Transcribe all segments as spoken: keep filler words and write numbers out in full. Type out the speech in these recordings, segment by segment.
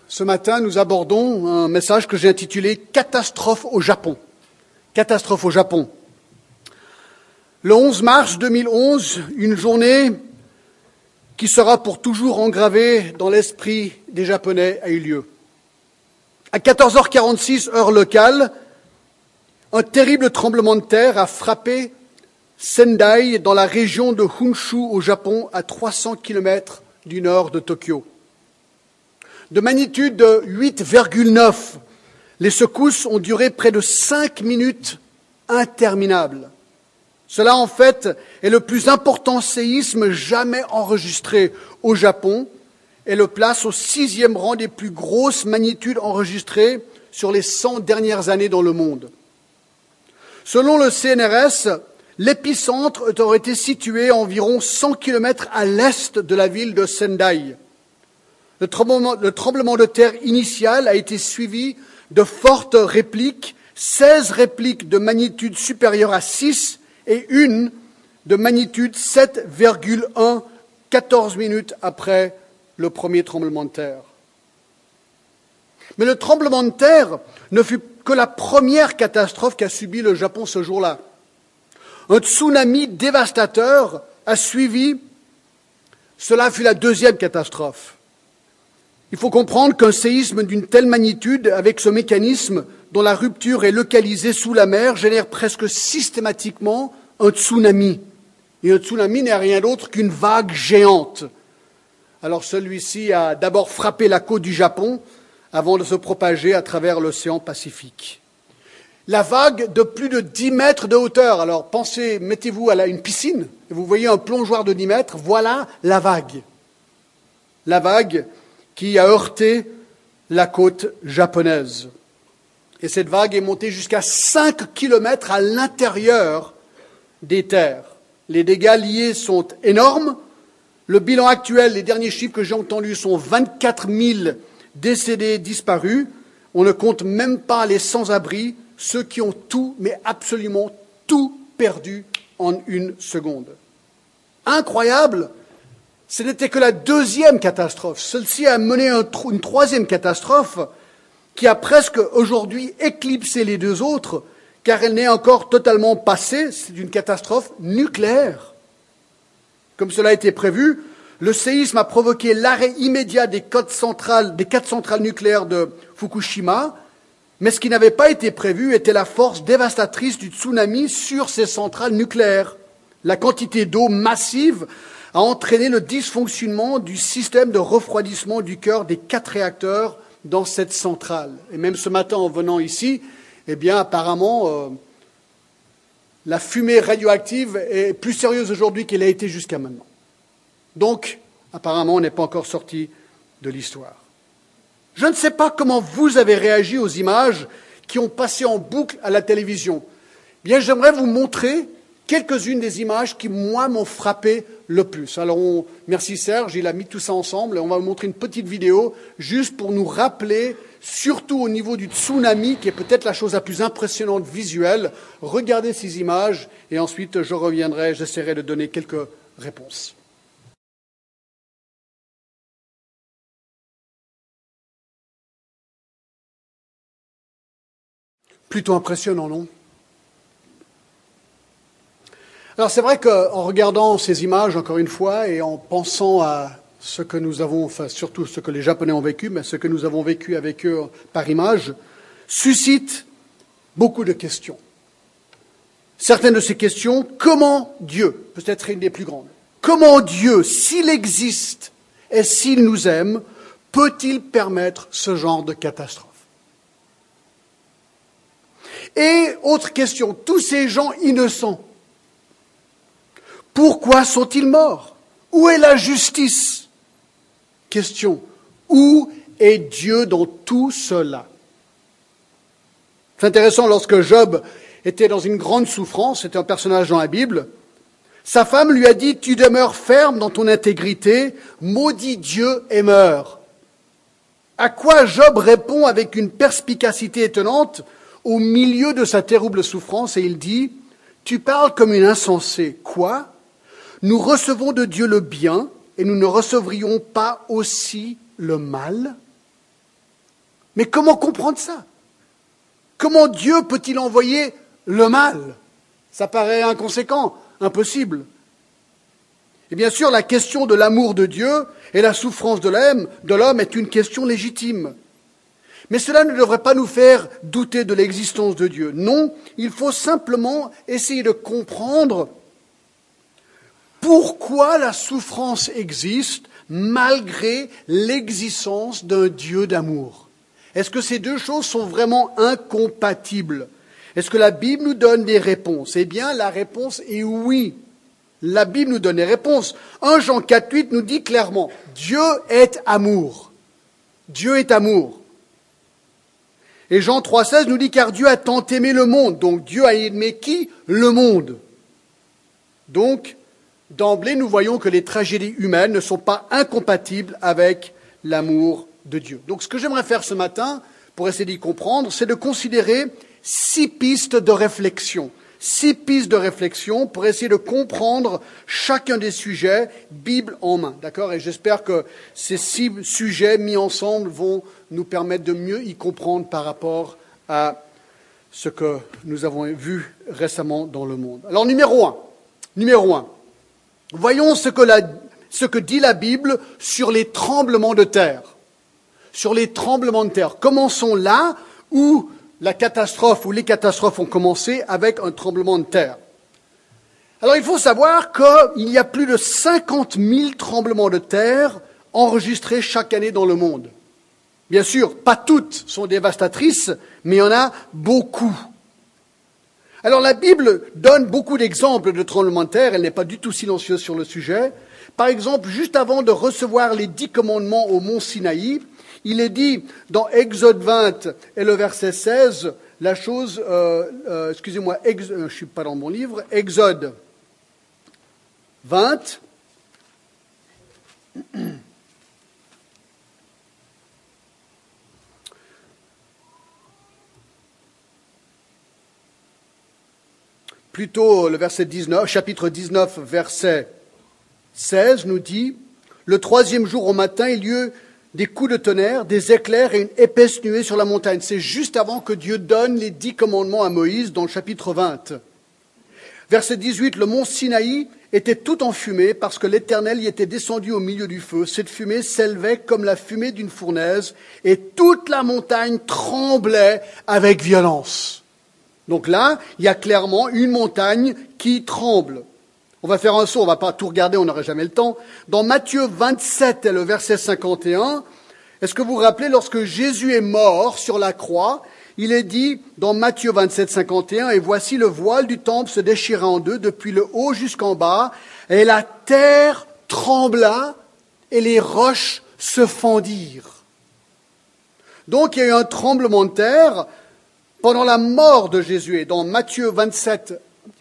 Ce matin, nous abordons un message que j'ai intitulé « Catastrophe au Japon ». Catastrophe au Japon. Le onze mars deux mille onze, une journée qui sera pour toujours engravée dans l'esprit des Japonais a eu lieu. À quatorze heures quarante-six, heure locale, un terrible tremblement de terre a frappé Sendai dans la région de Honshu au Japon, à trois cents kilomètres du nord de Tokyo. De magnitude de huit virgule neuf, les secousses ont duré près de cinq minutes interminables. Cela, en fait, est le plus important séisme jamais enregistré au Japon et le place au sixième rang des plus grosses magnitudes enregistrées sur les cent dernières années dans le monde. Selon le C N R S, l'épicentre aurait été situé à environ cent kilomètres à l'est de la ville de Sendai. Le tremblement, le tremblement de terre initial a été suivi de fortes répliques, seize répliques de magnitude supérieure à six et une de magnitude sept virgule un, quatorze minutes après le premier tremblement de terre. Mais le tremblement de terre ne fut que la première catastrophe qu'a subi le Japon ce jour-là. Un tsunami dévastateur a suivi. Cela fut la deuxième catastrophe. Il faut comprendre qu'un séisme d'une telle magnitude, avec ce mécanisme dont la rupture est localisée sous la mer, génère presque systématiquement un tsunami. Et un tsunami n'est rien d'autre qu'une vague géante. Alors celui-ci a d'abord frappé la côte du Japon avant de se propager à travers l'océan Pacifique. La vague de plus de dix mètres de hauteur. Alors pensez, mettez-vous à une piscine, et vous voyez un plongeoir de dix mètres, voilà la vague. La vague qui a heurté la côte japonaise. Et cette vague est montée jusqu'à cinq kilomètres à l'intérieur des terres. Les dégâts liés sont énormes. Le bilan actuel, les derniers chiffres que j'ai entendus, sont vingt-quatre mille décédés, disparus. On ne compte même pas les sans-abri, ceux qui ont tout, mais absolument tout perdu en une seconde. Incroyable! Ce n'était que la deuxième catastrophe. Celle-ci a mené un, une troisième catastrophe qui a presque aujourd'hui éclipsé les deux autres, car elle n'est encore totalement passée. C'est une catastrophe nucléaire. Comme cela a été prévu, le séisme a provoqué l'arrêt immédiat des quatre centrales, des quatre centrales nucléaires de Fukushima, mais ce qui n'avait pas été prévu était la force dévastatrice du tsunami sur ces centrales nucléaires. La quantité d'eau massive a entraîné le dysfonctionnement du système de refroidissement du cœur des quatre réacteurs dans cette centrale. Et même ce matin, en venant ici, eh bien, apparemment, euh, la fumée radioactive est plus sérieuse aujourd'hui qu'elle a été jusqu'à maintenant. Donc, apparemment, on n'est pas encore sorti de l'histoire. Je ne sais pas comment vous avez réagi aux images qui ont passé en boucle à la télévision. Bien, j'aimerais vous montrer quelques-unes des images qui, moi, m'ont frappé le plus. Alors, on, merci Serge, il a mis tout ça ensemble et on va vous montrer une petite vidéo juste pour nous rappeler, surtout au niveau du tsunami, qui est peut-être la chose la plus impressionnante visuelle. Regardez ces images et ensuite je reviendrai, j'essaierai de donner quelques réponses. Plutôt impressionnant, non ? Alors c'est vrai qu'en regardant ces images, encore une fois, et en pensant à ce que nous avons, enfin surtout ce que les Japonais ont vécu, mais ce que nous avons vécu avec eux par image, suscite beaucoup de questions. Certaines de ces questions, comment Dieu, peut-être une des plus grandes, comment Dieu, s'il existe et s'il nous aime, peut-il permettre ce genre de catastrophe ? Et autre question, tous ces gens innocents, pourquoi sont-ils morts ? Où est la justice ? Question, où est Dieu dans tout cela ? C'est intéressant, lorsque Job était dans une grande souffrance, c'était un personnage dans la Bible, sa femme lui a dit « Tu demeures ferme dans ton intégrité, maudit Dieu et meurs ». À quoi Job répond avec une perspicacité étonnante au milieu de sa terrible souffrance, et il dit « Tu parles comme une insensée. Quoi ? Nous recevons de Dieu le bien et nous ne recevrions pas aussi le mal ?» Mais comment comprendre ça? Comment Dieu peut-il envoyer le mal? Ça paraît inconséquent, impossible. Et bien sûr, la question de l'amour de Dieu et la souffrance de l'homme, de l'homme est une question légitime. Mais cela ne devrait pas nous faire douter de l'existence de Dieu. Non, il faut simplement essayer de comprendre pourquoi la souffrance existe malgré l'existence d'un Dieu d'amour. Est-ce que ces deux choses sont vraiment incompatibles? Est-ce que la Bible nous donne des réponses? Eh bien, la réponse est oui. La Bible nous donne des réponses. premier Jean quatre huit nous dit clairement, Dieu est amour. Dieu est amour. Et Jean trois seize nous dit, car Dieu a tant aimé le monde. Donc Dieu a aimé qui? Le monde. Donc, d'emblée, nous voyons que les tragédies humaines ne sont pas incompatibles avec l'amour de Dieu. Donc ce que j'aimerais faire ce matin, pour essayer d'y comprendre, c'est de considérer six pistes de réflexion. Six pistes de réflexion pour essayer de comprendre chacun des sujets, Bible en main. D'accord? Et j'espère que ces six sujets mis ensemble vont nous permettre de mieux y comprendre par rapport à ce que nous avons vu récemment dans le monde. Alors, numéro un. Numéro un. Voyons ce que, la, ce que dit la Bible sur les tremblements de terre. Sur les tremblements de terre. Commençons là où la catastrophe ou les catastrophes ont commencé avec un tremblement de terre. Alors il faut savoir qu'il y a plus de cinquante mille tremblements de terre enregistrés chaque année dans le monde. Bien sûr, pas toutes sont dévastatrices, mais il y en a beaucoup. Alors la Bible donne beaucoup d'exemples de tremblements de terre, elle n'est pas du tout silencieuse sur le sujet. Par exemple, juste avant de recevoir les dix commandements au mont Sinaï, il est dit dans Exode vingt et le verset seize, la chose, euh, euh, excusez-moi, ex, euh, je ne suis pas dans mon livre, Exode vingt, plutôt le verset dix-neuf, chapitre dix-neuf, verset seize, nous dit, le troisième jour au matin, il y eut des coups de tonnerre, des éclairs et une épaisse nuée sur la montagne. C'est juste avant que Dieu donne les dix commandements à Moïse dans le chapitre vingt. Verset dix-huit, le mont Sinaï était tout en fumée parce que l'Éternel y était descendu au milieu du feu. Cette fumée s'élevait comme la fumée d'une fournaise et toute la montagne tremblait avec violence. Donc là, il y a clairement une montagne qui tremble. On va faire un saut, on ne va pas tout regarder, on n'aurait jamais le temps. Dans Matthieu vingt-sept et le verset cinquante et un, est-ce que vous vous rappelez, lorsque Jésus est mort sur la croix, il est dit dans Matthieu vingt-sept, cinquante et un, « Et voici le voile du temple se déchira en deux, depuis le haut jusqu'en bas, et la terre trembla, et les roches se fendirent. » Donc il y a eu un tremblement de terre pendant la mort de Jésus. Et dans Matthieu vingt-sept,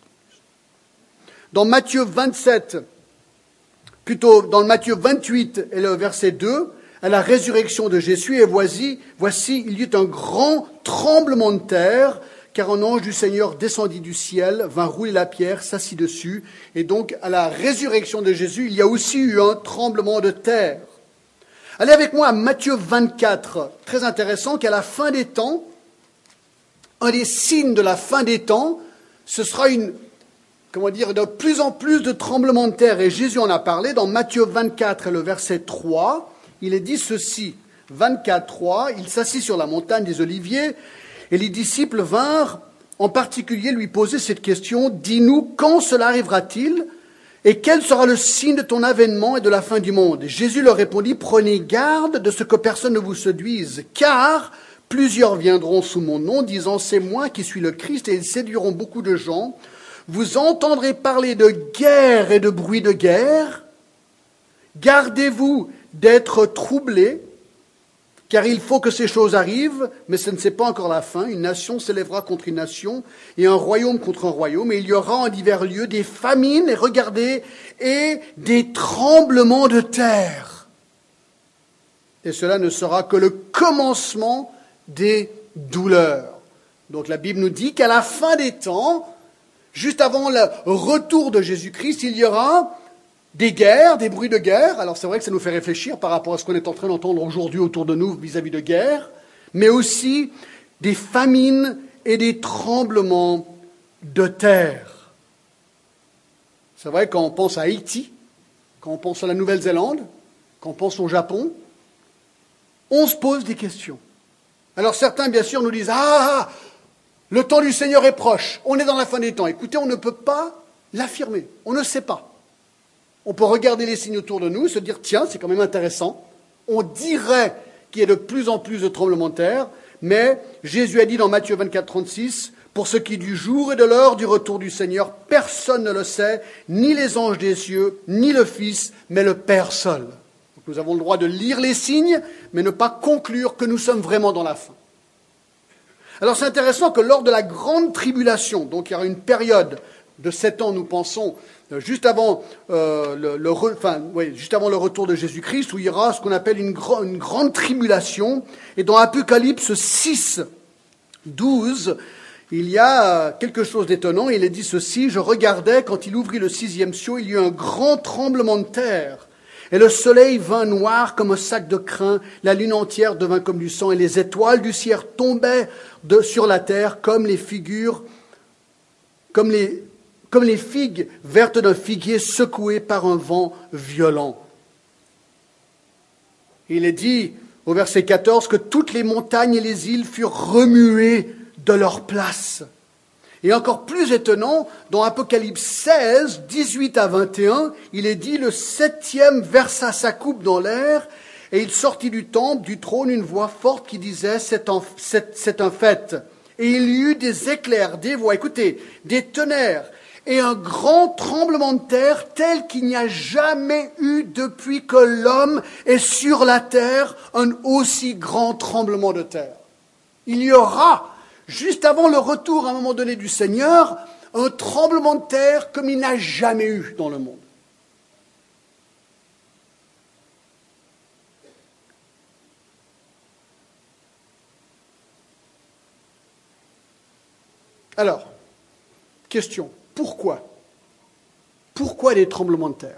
Dans Matthieu vingt-sept, plutôt dans le Matthieu vingt-huit et le verset deux, à la résurrection de Jésus, et voici, voici, il y eut un grand tremblement de terre, car un ange du Seigneur descendit du ciel, vint rouler la pierre, s'assit dessus. Et donc, à la résurrection de Jésus, il y a aussi eu un tremblement de terre. Allez avec moi à Matthieu vingt-quatre, très intéressant, qu'à la fin des temps, un des signes de la fin des temps, ce sera une comment dire, de plus en plus de tremblements de terre. Et Jésus en a parlé dans Matthieu vingt-quatre et le verset trois. Il est dit ceci, vingt-quatre, trois, il s'assit sur la montagne des Oliviers et les disciples vinrent en particulier lui poser cette question, « Dis-nous, quand cela arrivera-t-il et quel sera le signe de ton avènement et de la fin du monde ?» Et Jésus leur répondit, « Prenez garde de ce que personne ne vous séduise, car plusieurs viendront sous mon nom, disant, c'est moi qui suis le Christ, et ils séduiront beaucoup de gens. Vous entendrez parler de guerre et de bruit de guerre. Gardez-vous d'être troublés, car il faut que ces choses arrivent, mais ce ne c'est pas encore la fin. Une nation s'élèvera contre une nation et un royaume contre un royaume, et il y aura en divers lieux des famines, et regardez, et des tremblements de terre. Et cela ne sera que le commencement des douleurs. Donc la Bible nous dit qu'à la fin des temps, juste avant le retour de Jésus-Christ, il y aura des guerres, des bruits de guerre. Alors c'est vrai que ça nous fait réfléchir par rapport à ce qu'on est en train d'entendre aujourd'hui autour de nous vis-à-vis de guerre. mais aussi des famines et des tremblements de terre. C'est vrai, quand on pense à Haïti, quand on pense à la Nouvelle-Zélande, quand on pense au Japon, on se pose des questions. Alors certains, bien sûr, nous disent « Ah, le temps du Seigneur est proche, on est dans la fin des temps ». Écoutez, on ne peut pas l'affirmer, on ne sait pas. On peut regarder les signes autour de nous et se dire « Tiens, c'est quand même intéressant ». On dirait qu'il y a de plus en plus de tremblements de terre, mais Jésus a dit dans Matthieu vingt-quatre, trente-six, « Pour ce qui est du jour et de l'heure du retour du Seigneur, personne ne le sait, ni les anges des cieux, ni le Fils, mais le Père seul. » Donc nous avons le droit de lire les signes, mais ne pas conclure que nous sommes vraiment dans la fin. Alors c'est intéressant que lors de la grande tribulation, donc il y aura une période de sept ans, nous pensons, juste avant, euh, le, le, enfin, oui, juste avant le retour de Jésus-Christ, où il y aura ce qu'on appelle une, gro- une grande tribulation. Et dans Apocalypse six, douze, il y a quelque chose d'étonnant. Il est dit ceci: « Je regardais, quand il ouvrit le sixième sceau, il y eut un grand tremblement de terre. Et le soleil vint noir comme un sac de crin, la lune entière devint comme du sang, et les étoiles du ciel tombaient de, sur la terre comme les figures, comme les, comme les figues vertes d'un figuier secouées par un vent violent. » Il est dit au verset quatorze que toutes les montagnes et les îles furent remuées de leur place. Et encore plus étonnant, dans Apocalypse seize, dix-huit à vingt et un, il est dit « Le septième versa sa coupe dans l'air, et il sortit du temple, du trône, une voix forte qui disait « C'est un, c'est, c'est un fait. » Et il y eut des éclairs, des voix, écoutez, des tonnerres, et un grand tremblement de terre tel qu'il n'y a jamais eu depuis que l'homme est sur la terre un aussi grand tremblement de terre. Il y aura, juste avant le retour à un moment donné du Seigneur, un tremblement de terre comme il n'a jamais eu dans le monde. Alors, question, pourquoi ? Pourquoi des tremblements de terre ?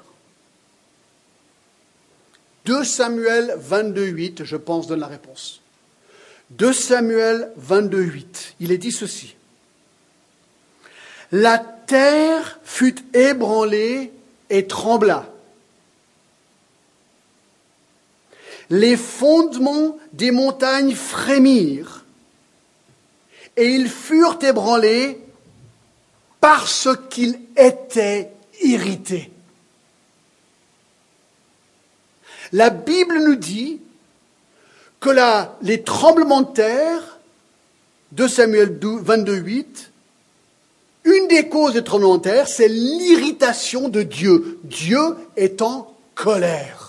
deux Samuel vingt-deux, huit, je pense, donne la réponse. deux Samuel vingt-deux, huit, il est dit ceci. « La terre fut ébranlée et trembla. Les fondements des montagnes frémirent, et ils furent ébranlés parce qu'ils étaient irrités. » La Bible nous dit que la, les tremblements de terre, deux Samuel vingt-deux, huit, une des causes des tremblements de terre, c'est l'irritation de Dieu. Dieu est en colère.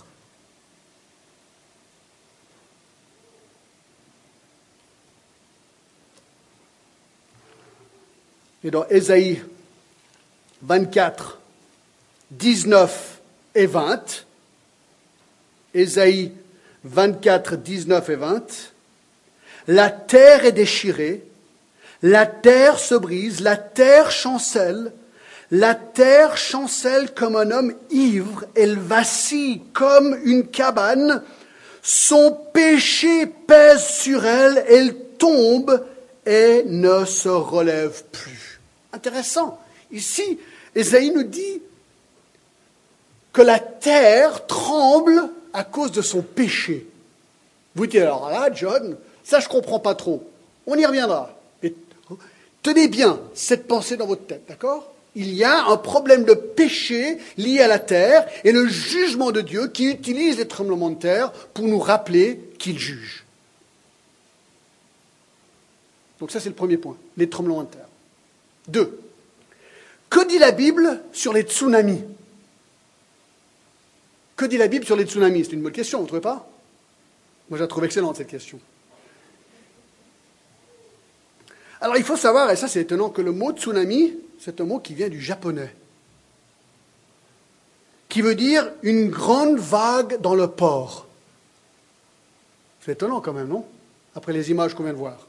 Et dans Ésaïe vingt-quatre, dix-neuf et vingt, Ésaïe vingt-quatre, dix-neuf et vingt, la terre est déchirée, la terre se brise, la terre chancelle, la terre chancelle comme un homme ivre, elle vacille comme une cabane, son péché pèse sur elle, elle tombe et ne se relève plus. Intéressant. Ici, Ésaïe nous dit que la terre tremble à cause de son péché. Vous dites alors là, John, ça je ne comprends pas trop. On y reviendra. Mais tenez bien cette pensée dans votre tête, d'accord ? Il y a un problème de péché lié à la terre et le jugement de Dieu qui utilise les tremblements de terre pour nous rappeler qu'il juge. Donc ça c'est le premier point, les tremblements de terre. Deux, que dit la Bible sur les tsunamis ? Que dit la Bible sur les tsunamis ? C'est une bonne question, vous ne trouvez pas ? Moi, je la trouve excellente, cette question. Alors, il faut savoir, et ça c'est étonnant, que le mot tsunami, c'est un mot qui vient du japonais, qui veut dire une grande vague dans le port. C'est étonnant quand même, non ? Après les images qu'on vient de voir.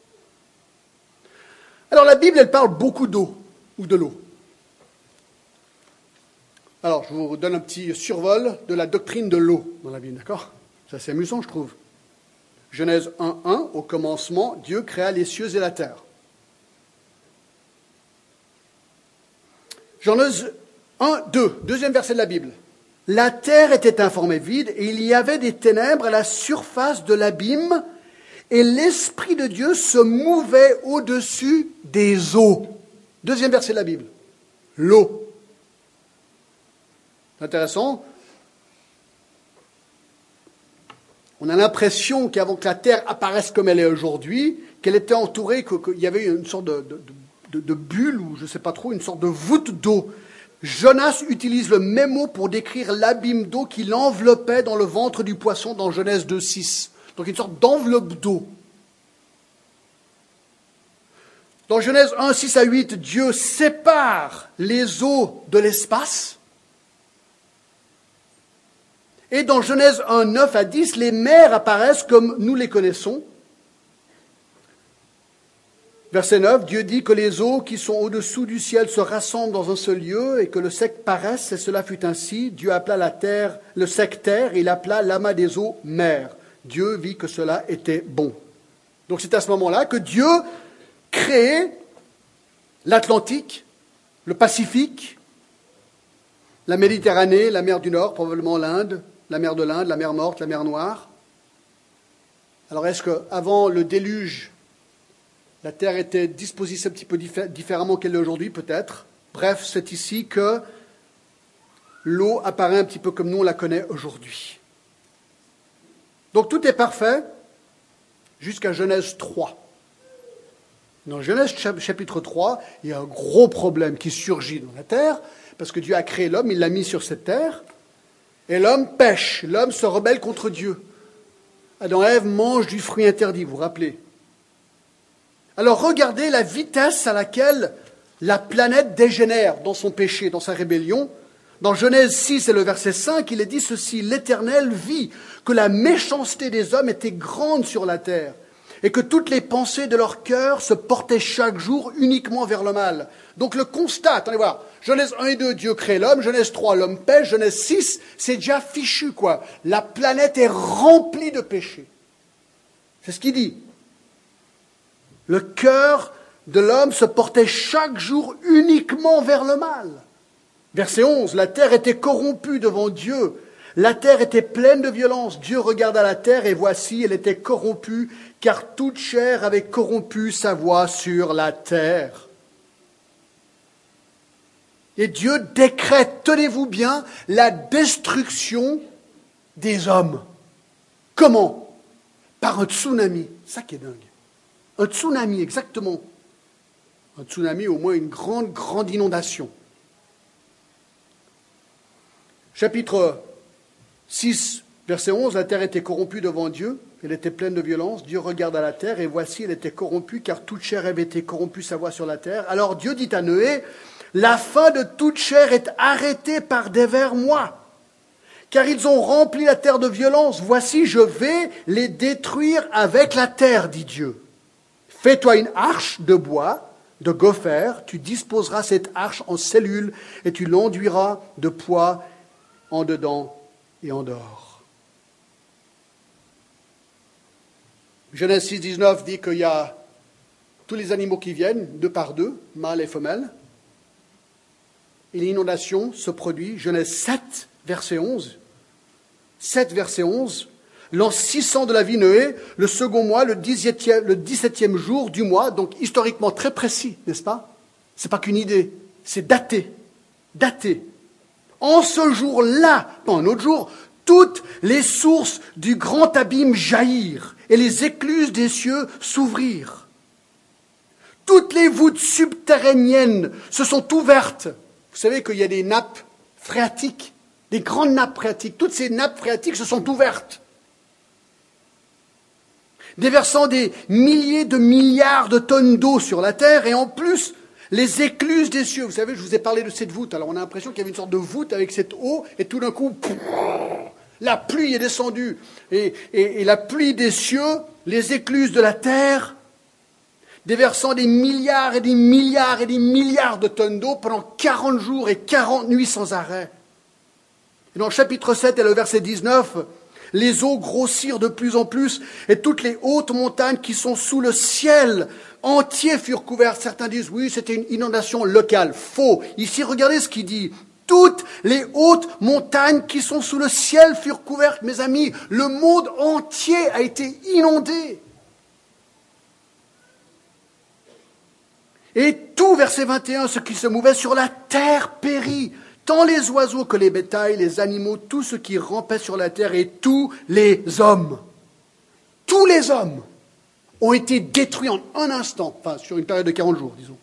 Alors, la Bible, elle parle beaucoup d'eau, ou de l'eau. Alors, je vous donne un petit survol de la doctrine de l'eau dans la Bible, d'accord ? C'est assez amusant, je trouve. Genèse un, un, au commencement, Dieu créa les cieux et la terre. Genèse un, deux, deuxième verset de la Bible. La terre était informée vide et il y avait des ténèbres à la surface de l'abîme et l'Esprit de Dieu se mouvait au-dessus des eaux. Deuxième verset de la Bible. L'eau. C'est intéressant. On a l'impression qu'avant que la terre apparaisse comme elle est aujourd'hui, qu'elle était entourée, qu'il y avait une sorte de, de, de, de bulle ou je ne sais pas trop, une sorte de voûte d'eau. Jonas utilise le même mot pour décrire l'abîme d'eau qui l'enveloppait dans le ventre du poisson dans Genèse deux, six. Donc une sorte d'enveloppe d'eau. Dans Genèse un, six à huit, Dieu sépare les eaux de l'espace. Et dans Genèse un, neuf à dix, les mers apparaissent comme nous les connaissons. Verset neuf, Dieu dit que les eaux qui sont au-dessous du ciel se rassemblent dans un seul lieu et que le sec paraisse, et cela fut ainsi. Dieu appela la terre, le sec terre, et il appela l'amas des eaux mer. Dieu vit que cela était bon. Donc c'est à ce moment-là que Dieu crée l'Atlantique, le Pacifique, la Méditerranée, la mer du Nord, probablement l'Inde, la mer de l'Inde, la mer Morte, la mer Noire. Alors est-ce qu'avant le déluge, la terre était disposée un petit peu différemment qu'elle est aujourd'hui, peut-être. Bref, c'est ici que l'eau apparaît un petit peu comme nous on la connaît aujourd'hui. Donc tout est parfait jusqu'à Genèse trois. Dans Genèse chapitre trois, il y a un gros problème qui surgit dans la terre, parce que Dieu a créé l'homme, il l'a mis sur cette terre, et l'homme pêche, l'homme se rebelle contre Dieu. Adam et Ève mangent du fruit interdit, vous vous rappelez ? Alors regardez la vitesse à laquelle la planète dégénère dans son péché, dans sa rébellion. Dans Genèse six et le verset cinq, il est dit ceci, « L'Éternel vit que la méchanceté des hommes était grande sur la terre, et que toutes les pensées de leur cœur se portaient chaque jour uniquement vers le mal. » Donc le constat, attendez voir, Genèse un et deux, Dieu crée l'homme, Genèse trois, l'homme pêche, Genèse six, c'est déjà fichu, quoi. La planète est remplie de péchés. C'est ce qu'il dit. Le cœur de l'homme se portait chaque jour uniquement vers le mal. Verset onze, la terre était corrompue devant Dieu. La terre était pleine de violence. Dieu regarda la terre et voici, elle était corrompue, car toute chair avait corrompu sa voie sur la terre. Et Dieu décrète, tenez-vous bien, la destruction des hommes. Comment ? Par un tsunami. Ça qui est dingue. Un tsunami, exactement. Un tsunami, au moins une grande, grande inondation. Chapitre six, verset onze, la terre était corrompue devant Dieu, elle était pleine de violence. Dieu regarda la terre, et voici, elle était corrompue, car toute chair avait été corrompue sa voie sur la terre. Alors Dieu dit à Noé, la fin de toute chair est arrêtée par dévers moi, car ils ont rempli la terre de violence. Voici, je vais les détruire avec la terre, dit Dieu. Fais-toi une arche de bois, de gopher, tu disposeras cette arche en cellules et tu l'enduiras de poids en dedans et en dehors. Genèse six, dix-neuf dit qu'il y a tous les animaux qui viennent, deux par deux, mâles et femelles. Et l'inondation se produit, Genèse sept, verset onze. sept, verset onze. L'an six cents de la vie Noé, le second mois, le dix-septième, le dix-septième jour du mois, donc historiquement très précis, n'est-ce pas ? C'est pas qu'une idée, c'est daté, daté. En ce jour-là, pas un autre jour, toutes les sources du grand abîme jaillirent et les écluses des cieux s'ouvrirent. Toutes les voûtes subterranéennes se sont ouvertes. Vous savez qu'il y a des nappes phréatiques, des grandes nappes phréatiques. Toutes ces nappes phréatiques se sont ouvertes, déversant des milliers de milliards de tonnes d'eau sur la terre, et en plus, les écluses des cieux. Vous savez, je vous ai parlé de cette voûte. Alors on a l'impression qu'il y avait une sorte de voûte avec cette eau, et tout d'un coup, pff, la pluie est descendue. Et, et, et la pluie des cieux, les écluses de la terre, déversant des milliards et des milliards et des milliards de tonnes d'eau pendant quarante jours et quarante nuits sans arrêt. Et dans le chapitre sept et le verset dix-neuf, les eaux grossirent de plus en plus, et toutes les hautes montagnes qui sont sous le ciel entier furent couvertes. Certains disent, oui, c'était une inondation locale. Faux. Ici, regardez ce qu'il dit. Toutes les hautes montagnes qui sont sous le ciel furent couvertes. Mes amis, le monde entier a été inondé. Et tout, verset vingt et un, ce qui se mouvait sur la terre périt. Tant les oiseaux que les bétails, les animaux, tout ce qui rampait sur la terre et tous les hommes. Tous les hommes ont été détruits en un instant, enfin sur une période de quarante jours, disons.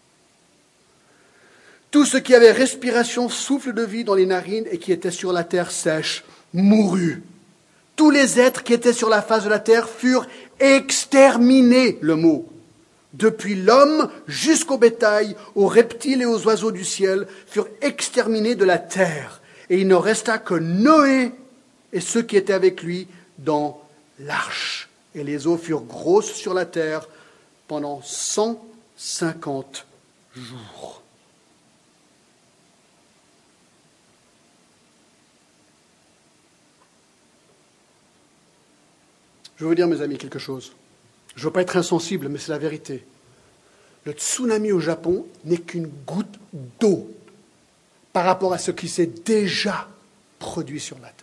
Tout ce qui avait respiration, souffle de vie dans les narines et qui était sur la terre sèche, mourut. Tous les êtres qui étaient sur la face de la terre furent exterminés, le mot. Depuis l'homme jusqu'au bétail, aux reptiles et aux oiseaux du ciel, furent exterminés de la terre. Et il ne resta que Noé et ceux qui étaient avec lui dans l'arche. Et les eaux furent grosses sur la terre pendant cent cinquante jours. Je veux vous dire, mes amis, quelque chose. Je ne veux pas être insensible, mais c'est la vérité. Le tsunami au Japon n'est qu'une goutte d'eau par rapport à ce qui s'est déjà produit sur la Terre.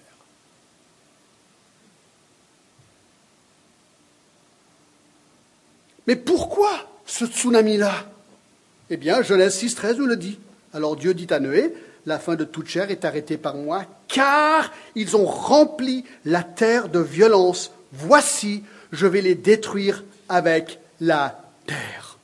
Mais pourquoi ce tsunami-là? Eh bien, Genèse six, treize nous le dit. Alors Dieu dit à Noé, la fin de toute chair est arrêtée par moi, car ils ont rempli la terre de violence. Voici, je vais les détruire avec la terre.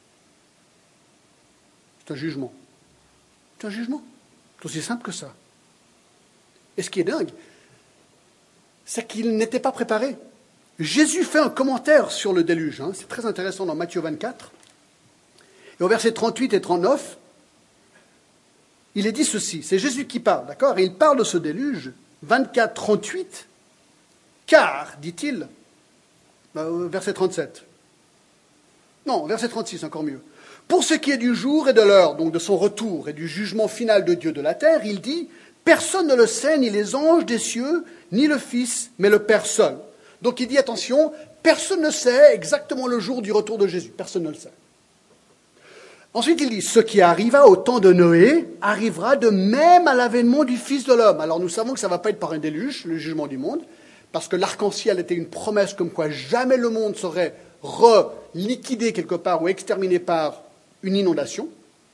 C'est un jugement. C'est un jugement. C'est aussi simple que ça. Et ce qui est dingue, c'est qu'ils n'étaient pas préparés. Jésus fait un commentaire sur le déluge. Hein. C'est très intéressant dans Matthieu vingt-quatre. Et au verset trente-huit et trente-neuf, il est dit ceci. C'est Jésus qui parle, d'accord? Et il parle de ce déluge. vingt-quatre, trente-huit. Car, dit-il, verset trente-sept. Non, verset trente-six, encore mieux. Pour ce qui est du jour et de l'heure, donc de son retour et du jugement final de Dieu de la terre, il dit, personne ne le sait, ni les anges des cieux, ni le Fils, mais le Père seul. Donc il dit, attention, personne ne sait exactement le jour du retour de Jésus. Personne ne le sait. Ensuite, il dit, ce qui arriva au temps de Noé arrivera de même à l'avènement du Fils de l'homme. Alors nous savons que ça ne va pas être par un déluge, le jugement du monde, parce que l'arc-en-ciel était une promesse comme quoi jamais le monde serait reliquidé quelque part ou exterminé par une inondation.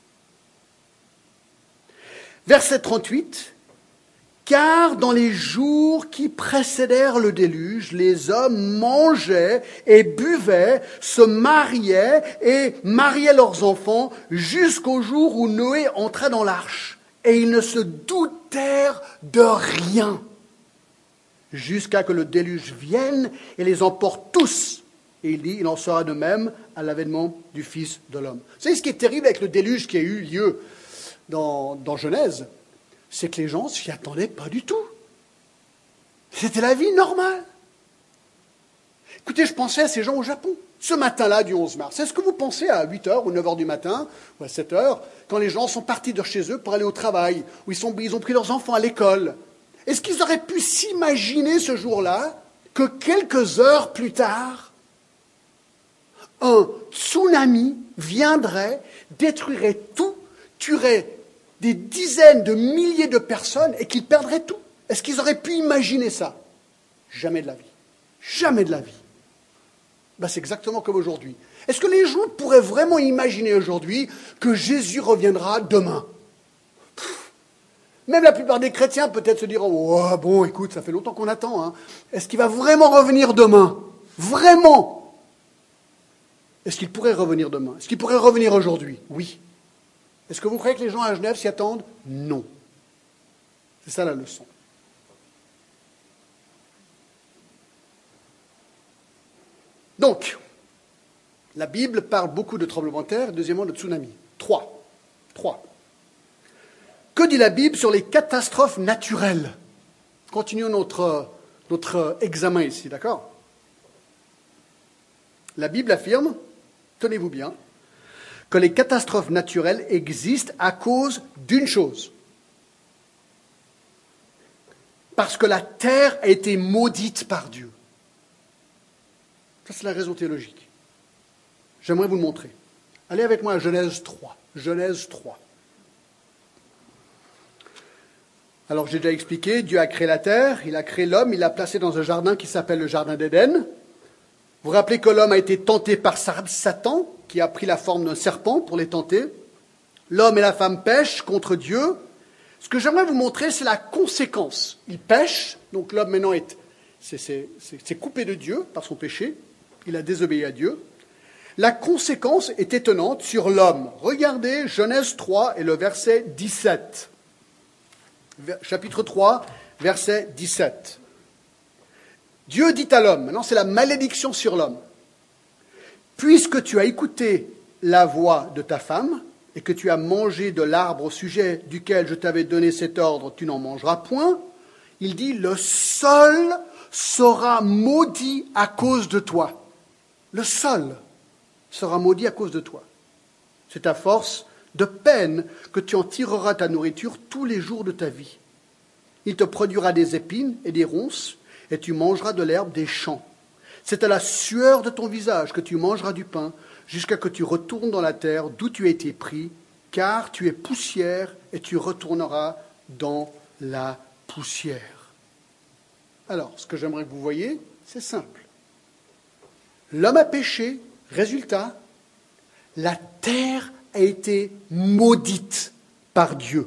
Verset trente-huit. Car dans les jours qui précédèrent le déluge, les hommes mangeaient et buvaient, se mariaient et mariaient leurs enfants jusqu'au jour où Noé entra dans l'arche. Et ils ne se doutèrent de rien, jusqu'à que le déluge vienne et les emporte tous. Et il dit, il en sera de même à l'avènement du Fils de l'homme. Vous savez ce qui est terrible avec le déluge qui a eu lieu dans, dans Genèse, c'est que les gens ne s'y attendaient pas du tout. C'était la vie normale. Écoutez, je pensais à ces gens au Japon, ce matin-là du onze mars. Est-ce que vous pensez à huit heures ou neuf heures du matin, ou à sept heures, quand les gens sont partis de chez eux pour aller au travail, où ils, sont, ils ont pris leurs enfants à l'école? Est-ce qu'ils auraient pu s'imaginer ce jour-là que quelques heures plus tard, un tsunami viendrait, détruirait tout, tuerait des dizaines de milliers de personnes et qu'ils perdraient tout? Est-ce qu'ils auraient pu imaginer ça? Jamais de la vie. Jamais de la vie. Ben, c'est exactement comme aujourd'hui. Est-ce que les gens pourraient vraiment imaginer aujourd'hui que Jésus reviendra demain? Pff. Même la plupart des chrétiens peut-être se diront, oh, bon, écoute, ça fait longtemps qu'on attend. Hein. Est-ce qu'il va vraiment revenir demain? Vraiment? Est-ce qu'il pourrait revenir demain? Est-ce qu'il pourrait revenir aujourd'hui? Oui. Est-ce que vous croyez que les gens à Genève s'y attendent? Non. C'est ça la leçon. Donc, la Bible parle beaucoup de tremblements de terre, deuxièmement de tsunami. Trois. Trois. Que dit la Bible sur les catastrophes naturelles? Continuons notre, notre examen ici, d'accord? La Bible affirme, tenez-vous bien, que les catastrophes naturelles existent à cause d'une chose. parce que la terre a été maudite par Dieu. Ça, c'est la raison théologique. J'aimerais vous le montrer. Allez avec moi à Genèse trois. Genèse trois. Alors, j'ai déjà expliqué, Dieu a créé la terre, il a créé l'homme, il l'a placé dans un jardin qui s'appelle le jardin d'Éden. Vous vous rappelez que l'homme a été tenté par Satan, qui a pris la forme d'un serpent pour les tenter. L'homme et la femme pêchent contre Dieu. Ce que j'aimerais vous montrer, c'est la conséquence. Ils pêchent, donc l'homme maintenant est, c'est, c'est, c'est, c'est coupé de Dieu par son péché. Il a désobéi à Dieu. La conséquence est étonnante sur l'homme. Regardez Genèse trois et le verset dix-sept. Chapitre trois, verset dix-sept. Dieu dit à l'homme, maintenant c'est la malédiction sur l'homme. Puisque tu as écouté la voix de ta femme et que tu as mangé de l'arbre au sujet duquel je t'avais donné cet ordre, tu n'en mangeras point, il dit, le sol sera maudit à cause de toi. Le sol sera maudit à cause de toi. C'est à force de peine que tu en tireras ta nourriture tous les jours de ta vie. Il te produira des épines et des ronces, et tu mangeras de l'herbe des champs. C'est à la sueur de ton visage que tu mangeras du pain, jusqu'à ce que tu retournes dans la terre d'où tu as été pris, car tu es poussière, et tu retourneras dans la poussière. Alors, ce que j'aimerais que vous voyiez, c'est simple. L'homme a péché, résultat, la terre a été maudite par Dieu.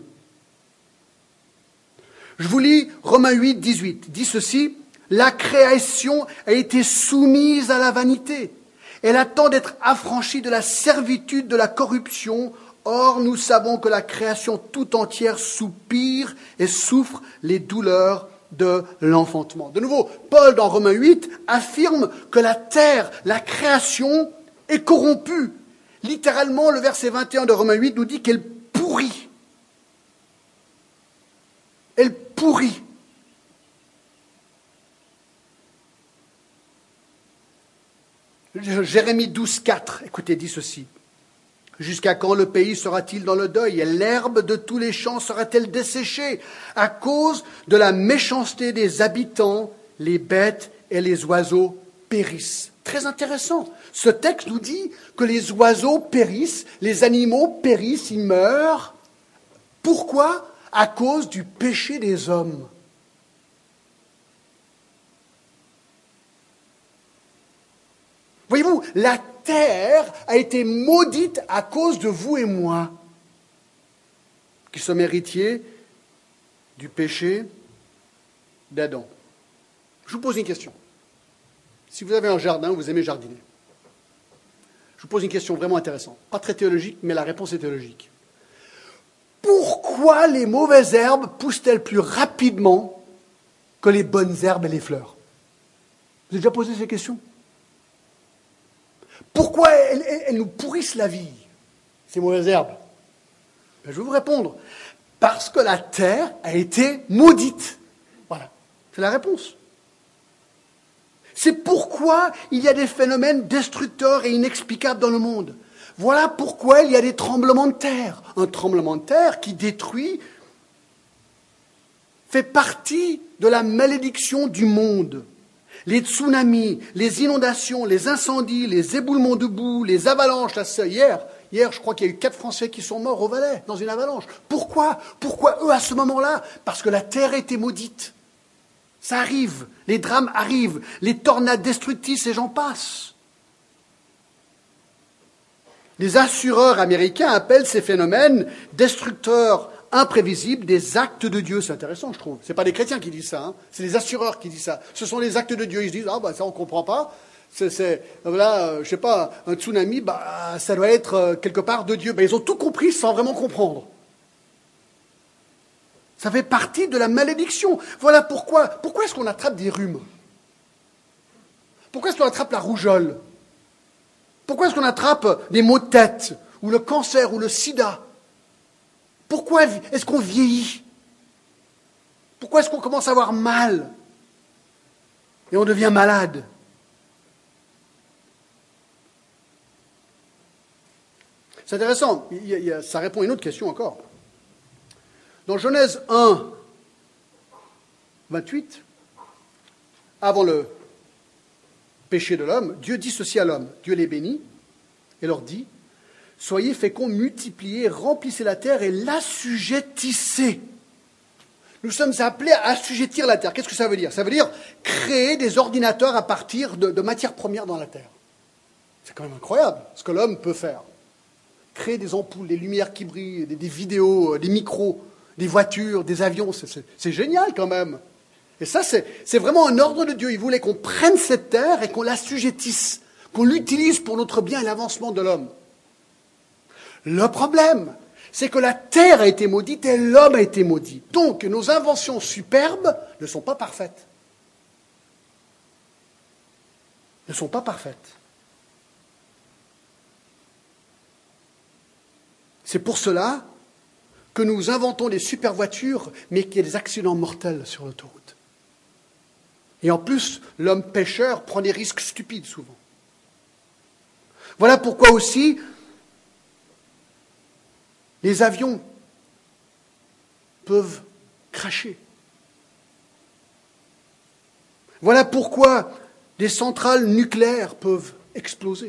Je vous lis Romains huit, dix-huit. Dit ceci, la création a été soumise à la vanité. Elle attend d'être affranchie de la servitude de la corruption. Or, nous savons que la création tout entière soupire et souffre les douleurs de l'enfantement. De nouveau, Paul, dans Romains huit, affirme que la terre, la création, est corrompue. Littéralement, le verset vingt et un de Romains huit nous dit qu'elle pourrit. Elle pourrit. Jérémie douze, quatre, écoutez, dit ceci. Jusqu'à quand le pays sera-t-il dans le deuil et l'herbe de tous les champs sera-t-elle desséchée? À cause de la méchanceté des habitants, les bêtes et les oiseaux périssent. Très intéressant. Ce texte nous dit que les oiseaux périssent, les animaux périssent, ils meurent. Pourquoi? À cause du péché des hommes. Voyez-vous, la terre a été maudite à cause de vous et moi, qui sommes héritiers du péché d'Adam. Je vous pose une question. Si vous avez un jardin, vous aimez jardiner. Je vous pose une question vraiment intéressante. Pas très théologique, mais la réponse est théologique. Pourquoi les mauvaises herbes poussent-elles plus rapidement que les bonnes herbes et les fleurs? Vous avez déjà posé ces questions? Pourquoi elles, elles, elles nous pourrissent la vie, ces mauvaises herbes? Ben, je vais vous répondre. Parce que la terre a été maudite. Voilà, c'est la réponse. C'est pourquoi il y a des phénomènes destructeurs et inexplicables dans le monde. Voilà pourquoi il y a des tremblements de terre. Un tremblement de terre qui détruit fait partie de la malédiction du monde. Les tsunamis, les inondations, les incendies, les éboulements de boue, les avalanches. Là, hier, hier, je crois qu'il y a eu quatre Français qui sont morts au Valais dans une avalanche. Pourquoi? Pourquoi eux à ce moment-là? Parce que la terre était maudite. Ça arrive, les drames arrivent, les tornades destructrices et j'en passe. Les assureurs américains appellent ces phénomènes destructeurs imprévisibles des actes de Dieu. C'est intéressant, je trouve. Ce n'est pas des chrétiens qui disent ça, hein. C'est les assureurs qui disent ça. Ce sont les actes de Dieu. Ils se disent, ah bah ça on ne comprend pas. C'est, c'est, là, euh, je sais pas, un tsunami, bah ça doit être euh, quelque part de Dieu. Ben, ils ont tout compris sans vraiment comprendre. Ça fait partie de la malédiction. Voilà pourquoi. Pourquoi est-ce qu'on attrape des rhumes? Pourquoi est-ce qu'on attrape la rougeole? Pourquoi est-ce qu'on attrape des maux de tête, ou le cancer, ou le sida? Pourquoi est-ce qu'on vieillit? Pourquoi est-ce qu'on commence à avoir mal? Et on devient malade? C'est intéressant, il y a, il y a, ça répond à une autre question encore. Dans Genèse un, vingt-huit, avant le péché de l'homme, Dieu dit ceci à l'homme. Dieu les bénit et leur dit, « Soyez féconds, multipliez, remplissez la terre et l'assujettissez. » Nous sommes appelés à assujettir la terre. Qu'est-ce que ça veut dire? Ça veut dire créer des ordinateurs à partir de, de matières premières dans la terre. C'est quand même incroyable ce que l'homme peut faire. Créer des ampoules, des lumières qui brillent, des, des vidéos, des micros, des voitures, des avions, c'est, c'est, c'est génial quand même. Et ça, c'est, c'est vraiment un ordre de Dieu. Il voulait qu'on prenne cette terre et qu'on l'assujettisse, qu'on l'utilise pour notre bien et l'avancement de l'homme. Le problème, c'est que la terre a été maudite et l'homme a été maudit. Donc, nos inventions superbes ne sont pas parfaites. Ne sont pas parfaites. C'est pour cela que nous inventons des super voitures, mais qu'il y a des accidents mortels sur l'autoroute. Et en plus, l'homme pécheur prend des risques stupides souvent. Voilà pourquoi aussi les avions peuvent cracher. Voilà pourquoi des centrales nucléaires peuvent exploser.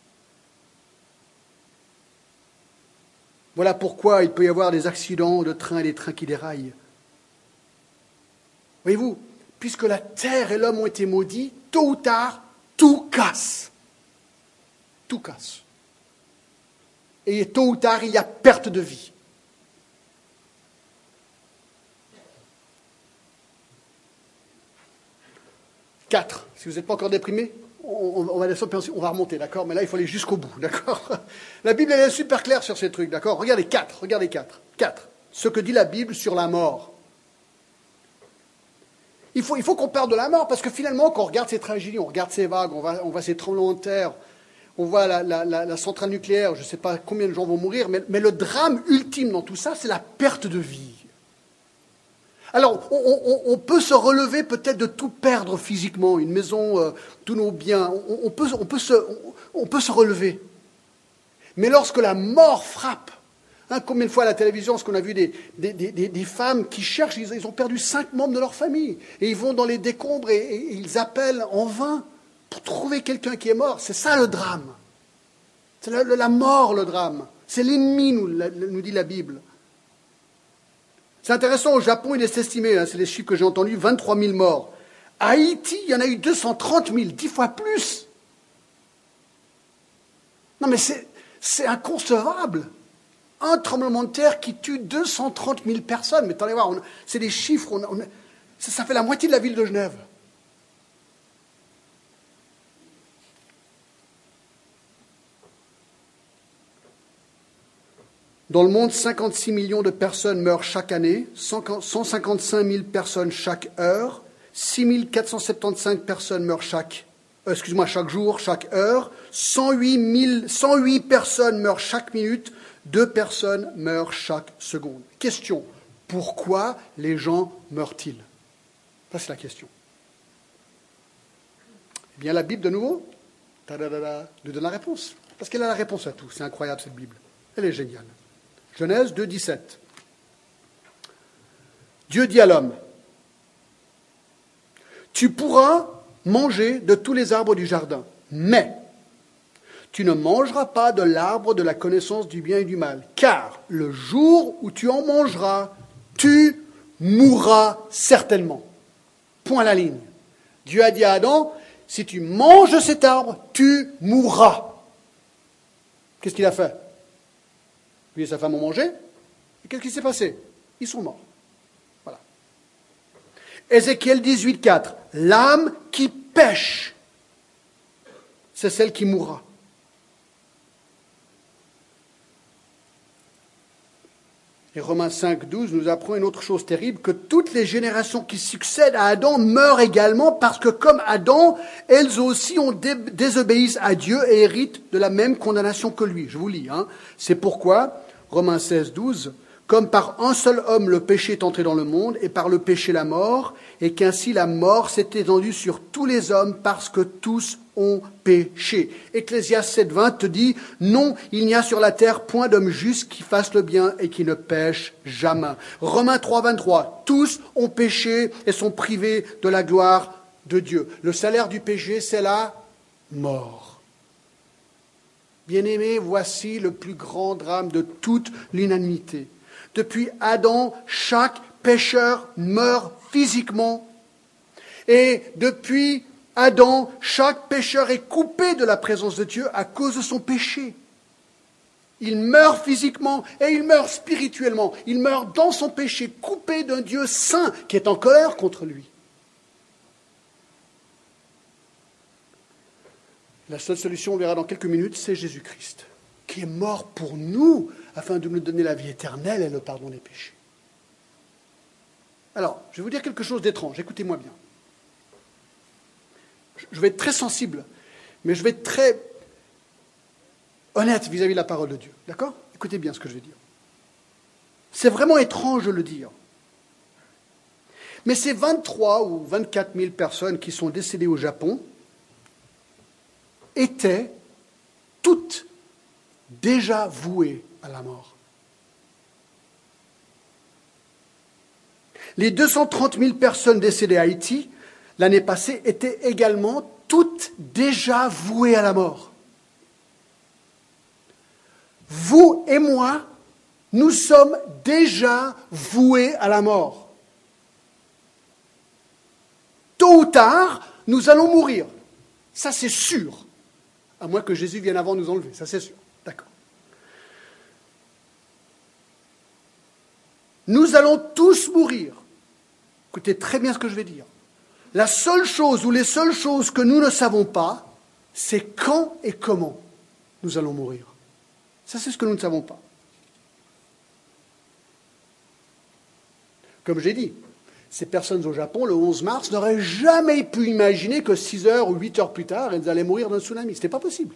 Voilà pourquoi il peut y avoir des accidents de train et des trains qui déraillent. Voyez-vous, puisque la terre et l'homme ont été maudits, tôt ou tard, tout casse. Tout casse. Et tôt ou tard, il y a perte de vie. Quatre. Si vous n'êtes pas encore déprimé, on, on, va descendre, on va remonter, d'accord? Mais là, il faut aller jusqu'au bout, d'accord? La Bible, elle est super claire sur ces trucs, d'accord? Regardez quatre, regardez quatre. Quatre. Ce que dit la Bible sur la mort. Il faut, il faut qu'on parle de la mort, parce que finalement, quand on regarde ces tragédies, on regarde ces vagues, on voit, on voit ces tremblements de terre, on voit la, la, la, la centrale nucléaire, je ne sais pas combien de gens vont mourir, mais, mais le drame ultime dans tout ça, c'est la perte de vie. Alors, on, on, on peut se relever peut-être de tout perdre physiquement, une maison, euh, tous nos biens, on, on, peut, on, peut se, on, on peut se relever. Mais lorsque la mort frappe, hein, combien de fois à la télévision, est-ce qu'on a vu des, des, des, des femmes qui cherchent, ils, ils ont perdu cinq membres de leur famille, et ils vont dans les décombres et, et ils appellent en vain pour trouver quelqu'un qui est mort. C'est ça le drame. C'est la, la mort le drame. C'est l'ennemi, nous, la, nous dit la Bible. C'est intéressant, au Japon, il est estimé, hein, c'est les chiffres que j'ai entendus, vingt-trois mille morts. À Haïti, il y en a eu deux cent trente mille, dix fois plus. Non mais c'est, c'est inconcevable. Un tremblement de terre qui tue deux cent trente mille personnes. Mais attendez voir, on, c'est des chiffres, on, on, ça, ça fait la moitié de la ville de Genève. Dans le monde, cinquante-six millions de personnes meurent chaque année, cent cinquante-cinq mille personnes chaque heure, six mille quatre cent soixante-quinze personnes meurent chaque, euh, excuse-moi, chaque jour, chaque heure, cent huit mille, cent huit personnes meurent chaque minute, deux personnes meurent chaque seconde. Question, pourquoi les gens meurent-ils? Ça, c'est la question. Eh bien, la Bible, de nouveau, nous donne la réponse. Parce qu'elle a la réponse à tout. C'est incroyable, cette Bible. Elle est géniale. Genèse deux, dix-sept. Dieu dit à l'homme, « Tu pourras manger de tous les arbres du jardin, mais tu ne mangeras pas de l'arbre de la connaissance du bien et du mal, car le jour où tu en mangeras, tu mourras certainement. » Point à la ligne. Dieu a dit à Adam, « Si tu manges de cet arbre, tu mourras. » Qu'est-ce qu'il a fait? Lui et sa femme ont mangé. Et qu'est-ce qui s'est passé? Ils sont morts. Voilà. Ézéchiel dix-huit, quatre. L'âme qui pêche, c'est celle qui mourra. Et Romains cinq, douze nous apprend une autre chose terrible, que toutes les générations qui succèdent à Adam meurent également parce que comme Adam, elles aussi ont dé- désobéissent à Dieu et héritent de la même condamnation que lui. Je vous lis. Hein. C'est pourquoi, Romains seize, douze, comme par un seul homme le péché est entré dans le monde, et par le péché la mort, et qu'ainsi la mort s'est étendue sur tous les hommes parce que tous ont péché. Ecclésiaste sept vingt te dit, non, il n'y a sur la terre point d'homme juste qui fasse le bien et qui ne pêche jamais. Romains trois vingt-trois, tous ont péché et sont privés de la gloire de Dieu. Le salaire du péché, c'est la mort. Bien-aimés, voici le plus grand drame de toute l'humanité. Depuis Adam, chaque pécheur meurt physiquement. Et depuis Adam, chaque pécheur est coupé de la présence de Dieu à cause de son péché. Il meurt physiquement et il meurt spirituellement. Il meurt dans son péché, coupé d'un Dieu saint qui est en colère contre lui. La seule solution, on verra dans quelques minutes, c'est Jésus-Christ, qui est mort pour nous, afin de nous donner la vie éternelle et le pardon des péchés. Alors, je vais vous dire quelque chose d'étrange, écoutez-moi bien. Je vais être très sensible, mais je vais être très honnête vis-à-vis de la parole de Dieu, d'accord ? Écoutez bien ce que je vais dire. C'est vraiment étrange de le dire. Mais ces vingt-trois ou vingt-quatre mille personnes qui sont décédées au Japon étaient toutes déjà vouées à la mort. Les deux cent trente mille personnes décédées à Haïti l'année passée étaient également toutes déjà vouées à la mort. Vous et moi, nous sommes déjà voués à la mort. Tôt ou tard, nous allons mourir. Ça, c'est sûr. À moins que Jésus vienne avant nous enlever, ça c'est sûr. D'accord. Nous allons tous mourir. Écoutez très bien ce que je vais dire. La seule chose ou les seules choses que nous ne savons pas, c'est quand et comment nous allons mourir. Ça, c'est ce que nous ne savons pas. Comme j'ai dit, ces personnes au Japon, le onze mars, n'auraient jamais pu imaginer que six heures ou huit heures plus tard, elles allaient mourir d'un tsunami. Ce n'était pas possible.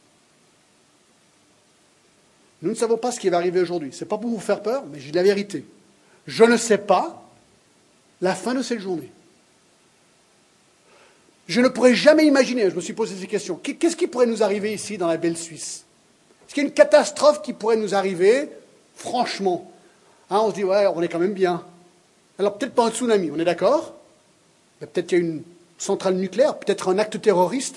Nous ne savons pas ce qui va arriver aujourd'hui. Ce n'est pas pour vous faire peur, mais j'ai la vérité. Je ne sais pas la fin de cette journée. Je ne pourrais jamais imaginer, je me suis posé ces questions, qu'est-ce qui pourrait nous arriver ici dans la belle Suisse ? Est-ce qu'il y a une catastrophe qui pourrait nous arriver ? Franchement, hein, on se dit, ouais, on est quand même bien. Alors peut-être pas un tsunami, on est d'accord ? Peut-être qu'il y a une centrale nucléaire, peut-être un acte terroriste.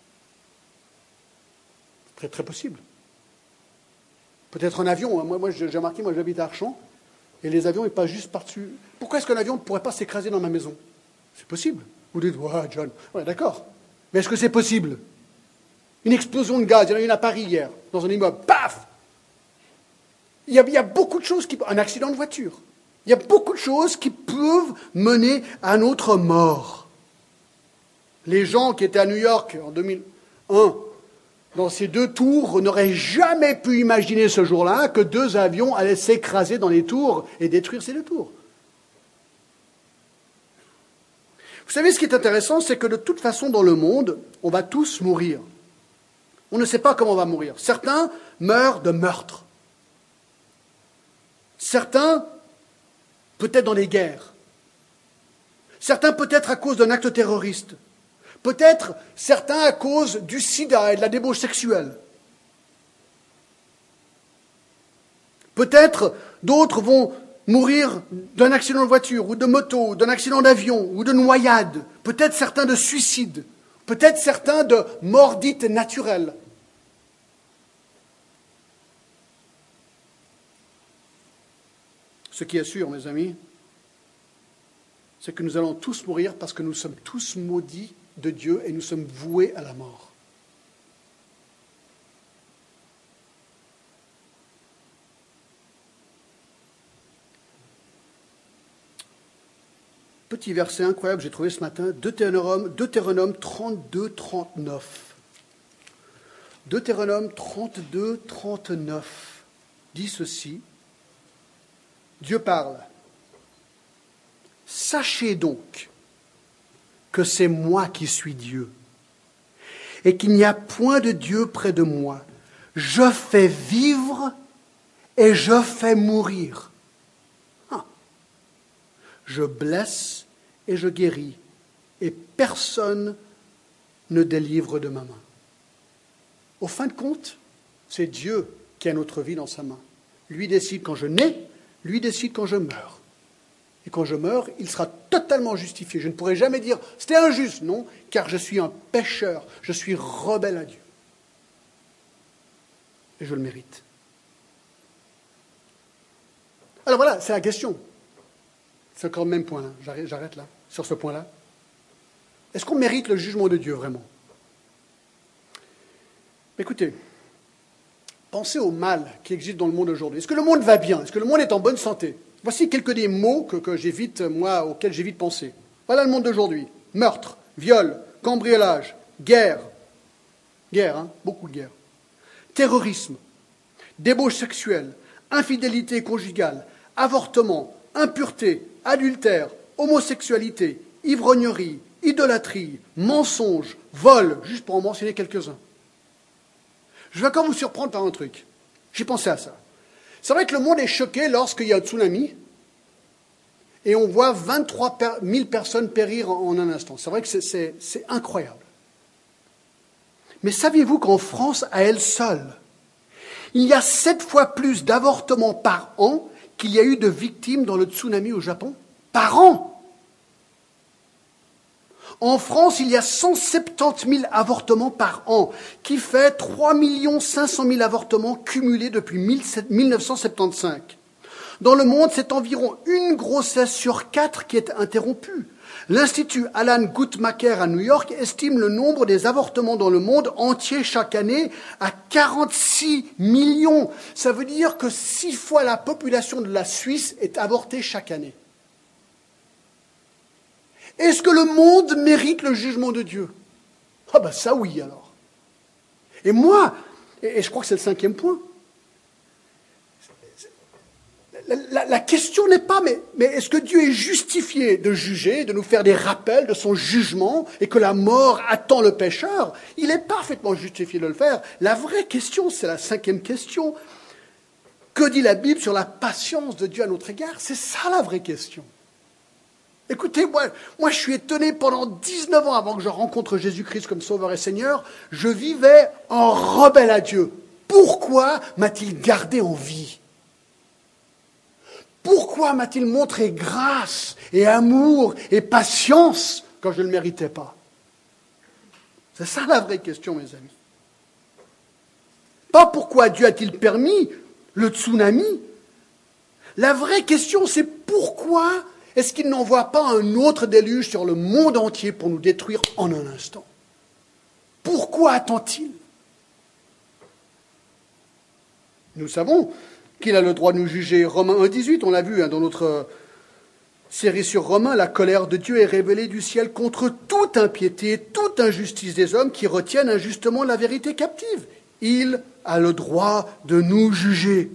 C'est très, très possible. Peut-être un avion. Moi, moi j'ai remarqué, moi j'habite à Archamps, et les avions ne passent juste par-dessus. Pourquoi est-ce qu'un avion ne pourrait pas s'écraser dans ma maison ? C'est possible. Vous dites, ouais, John, ouais, d'accord. Mais est-ce que c'est possible ? Une explosion de gaz, il y en a eu une à Paris hier, dans un immeuble, paf ! il y, a, il y a beaucoup de choses qui... Un accident de voiture. Il y a beaucoup de choses qui peuvent mener à notre mort. Les gens qui étaient à New York en deux mille un, dans ces deux tours, n'auraient jamais pu imaginer ce jour-là que deux avions allaient s'écraser dans les tours et détruire ces deux tours. Vous savez, ce qui est intéressant, c'est que de toute façon, dans le monde, on va tous mourir. On ne sait pas comment on va mourir. Certains meurent de meurtre. Certains, peut-être dans les guerres. Certains, peut-être à cause d'un acte terroriste. Peut-être certains à cause du sida et de la débauche sexuelle. Peut-être d'autres vont mourir d'un accident de voiture, ou de moto, d'un accident d'avion, ou de noyade. Peut-être certains de suicide. Peut-être certains de mort dite naturelle. Ce qui est sûr, mes amis, c'est que nous allons tous mourir parce que nous sommes tous maudits de Dieu et nous sommes voués à la mort. Petit verset incroyable, j'ai trouvé ce matin, Deutéronome, Deutéronome trente-deux, trente-neuf. Deutéronome trente-deux, trente-neuf dit ceci. Dieu parle. Sachez donc que c'est moi qui suis Dieu et qu'il n'y a point de Dieu près de moi. Je fais vivre et je fais mourir. Je blesse et je guéris, et personne ne délivre de ma main. Au fin de compte, c'est Dieu qui a notre vie dans sa main. Lui décide quand je nais, lui décide quand je meurs. Et quand je meurs, il sera totalement justifié. Je ne pourrai jamais dire « c'était injuste ». Non, car je suis un pécheur, je suis rebelle à Dieu. Et je le mérite. Alors voilà, c'est la question. C'est encore le même point là. J'arrête, j'arrête là, sur ce point-là. Est-ce qu'on mérite le jugement de Dieu vraiment ? Écoutez, pensez au mal qui existe dans le monde aujourd'hui. Est-ce que le monde va bien ? Est-ce que le monde est en bonne santé ? Voici quelques des mots que, que j'évite, moi, auxquels j'évite de penser. Voilà le monde d'aujourd'hui. Meurtre, viol, cambriolage, guerre. Guerre, hein, beaucoup de guerre. Terrorisme, débauche sexuelle, infidélité conjugale, avortement, impureté, adultère, homosexualité, ivrognerie, idolâtrie, mensonge, vol, juste pour en mentionner quelques-uns. Je vais encore vous surprendre par un truc. J'ai pensé à ça. C'est vrai que le monde est choqué lorsqu'il y a un tsunami et on voit vingt-trois mille personnes périr en un instant. C'est vrai que c'est, c'est, c'est incroyable. Mais saviez-vous qu'en France, à elle seule, il y a sept fois plus d'avortements par an qu'il y a eu de victimes dans le tsunami au Japon ? Par an ! En France, il y a cent soixante-dix mille avortements par an, qui fait trois millions cinq cent mille avortements cumulés depuis mille neuf cent soixante-quinze. Dans le monde, c'est environ une grossesse sur quatre qui est interrompue. L'Institut Alan Guttmacher à New York estime le nombre des avortements dans le monde entier chaque année à quarante-six millions. Ça veut dire que six fois la population de la Suisse est avortée chaque année. Est-ce que le monde mérite le jugement de Dieu ? Ah ben ça oui alors. Et moi, et je crois que c'est le cinquième point, la, la, la question n'est pas, mais, mais est-ce que Dieu est justifié de juger, de nous faire des rappels de son jugement et que la mort attend le pécheur ? Il est parfaitement justifié de le faire. La vraie question, c'est la cinquième question. Que dit la Bible sur la patience de Dieu à notre égard ? C'est ça la vraie question. Écoutez, moi, moi je suis étonné, pendant dix-neuf ans avant que je rencontre Jésus-Christ comme Sauveur et Seigneur, je vivais en rebelle à Dieu. Pourquoi m'a-t-il gardé en vie ? Pourquoi m'a-t-il montré grâce et amour et patience quand je ne le méritais pas ? C'est ça la vraie question, mes amis. Pas pourquoi Dieu a-t-il permis le tsunami. La vraie question, c'est pourquoi est-ce qu'il n'envoie pas un autre déluge sur le monde entier pour nous détruire en un instant ? Pourquoi attend-il ? Nous savons qu'il a le droit de nous juger. Romains un dix-huit, on l'a vu hein, dans notre série sur Romains, la colère de Dieu est révélée du ciel contre toute impiété, toute injustice des hommes qui retiennent injustement la vérité captive. Il a le droit de nous juger.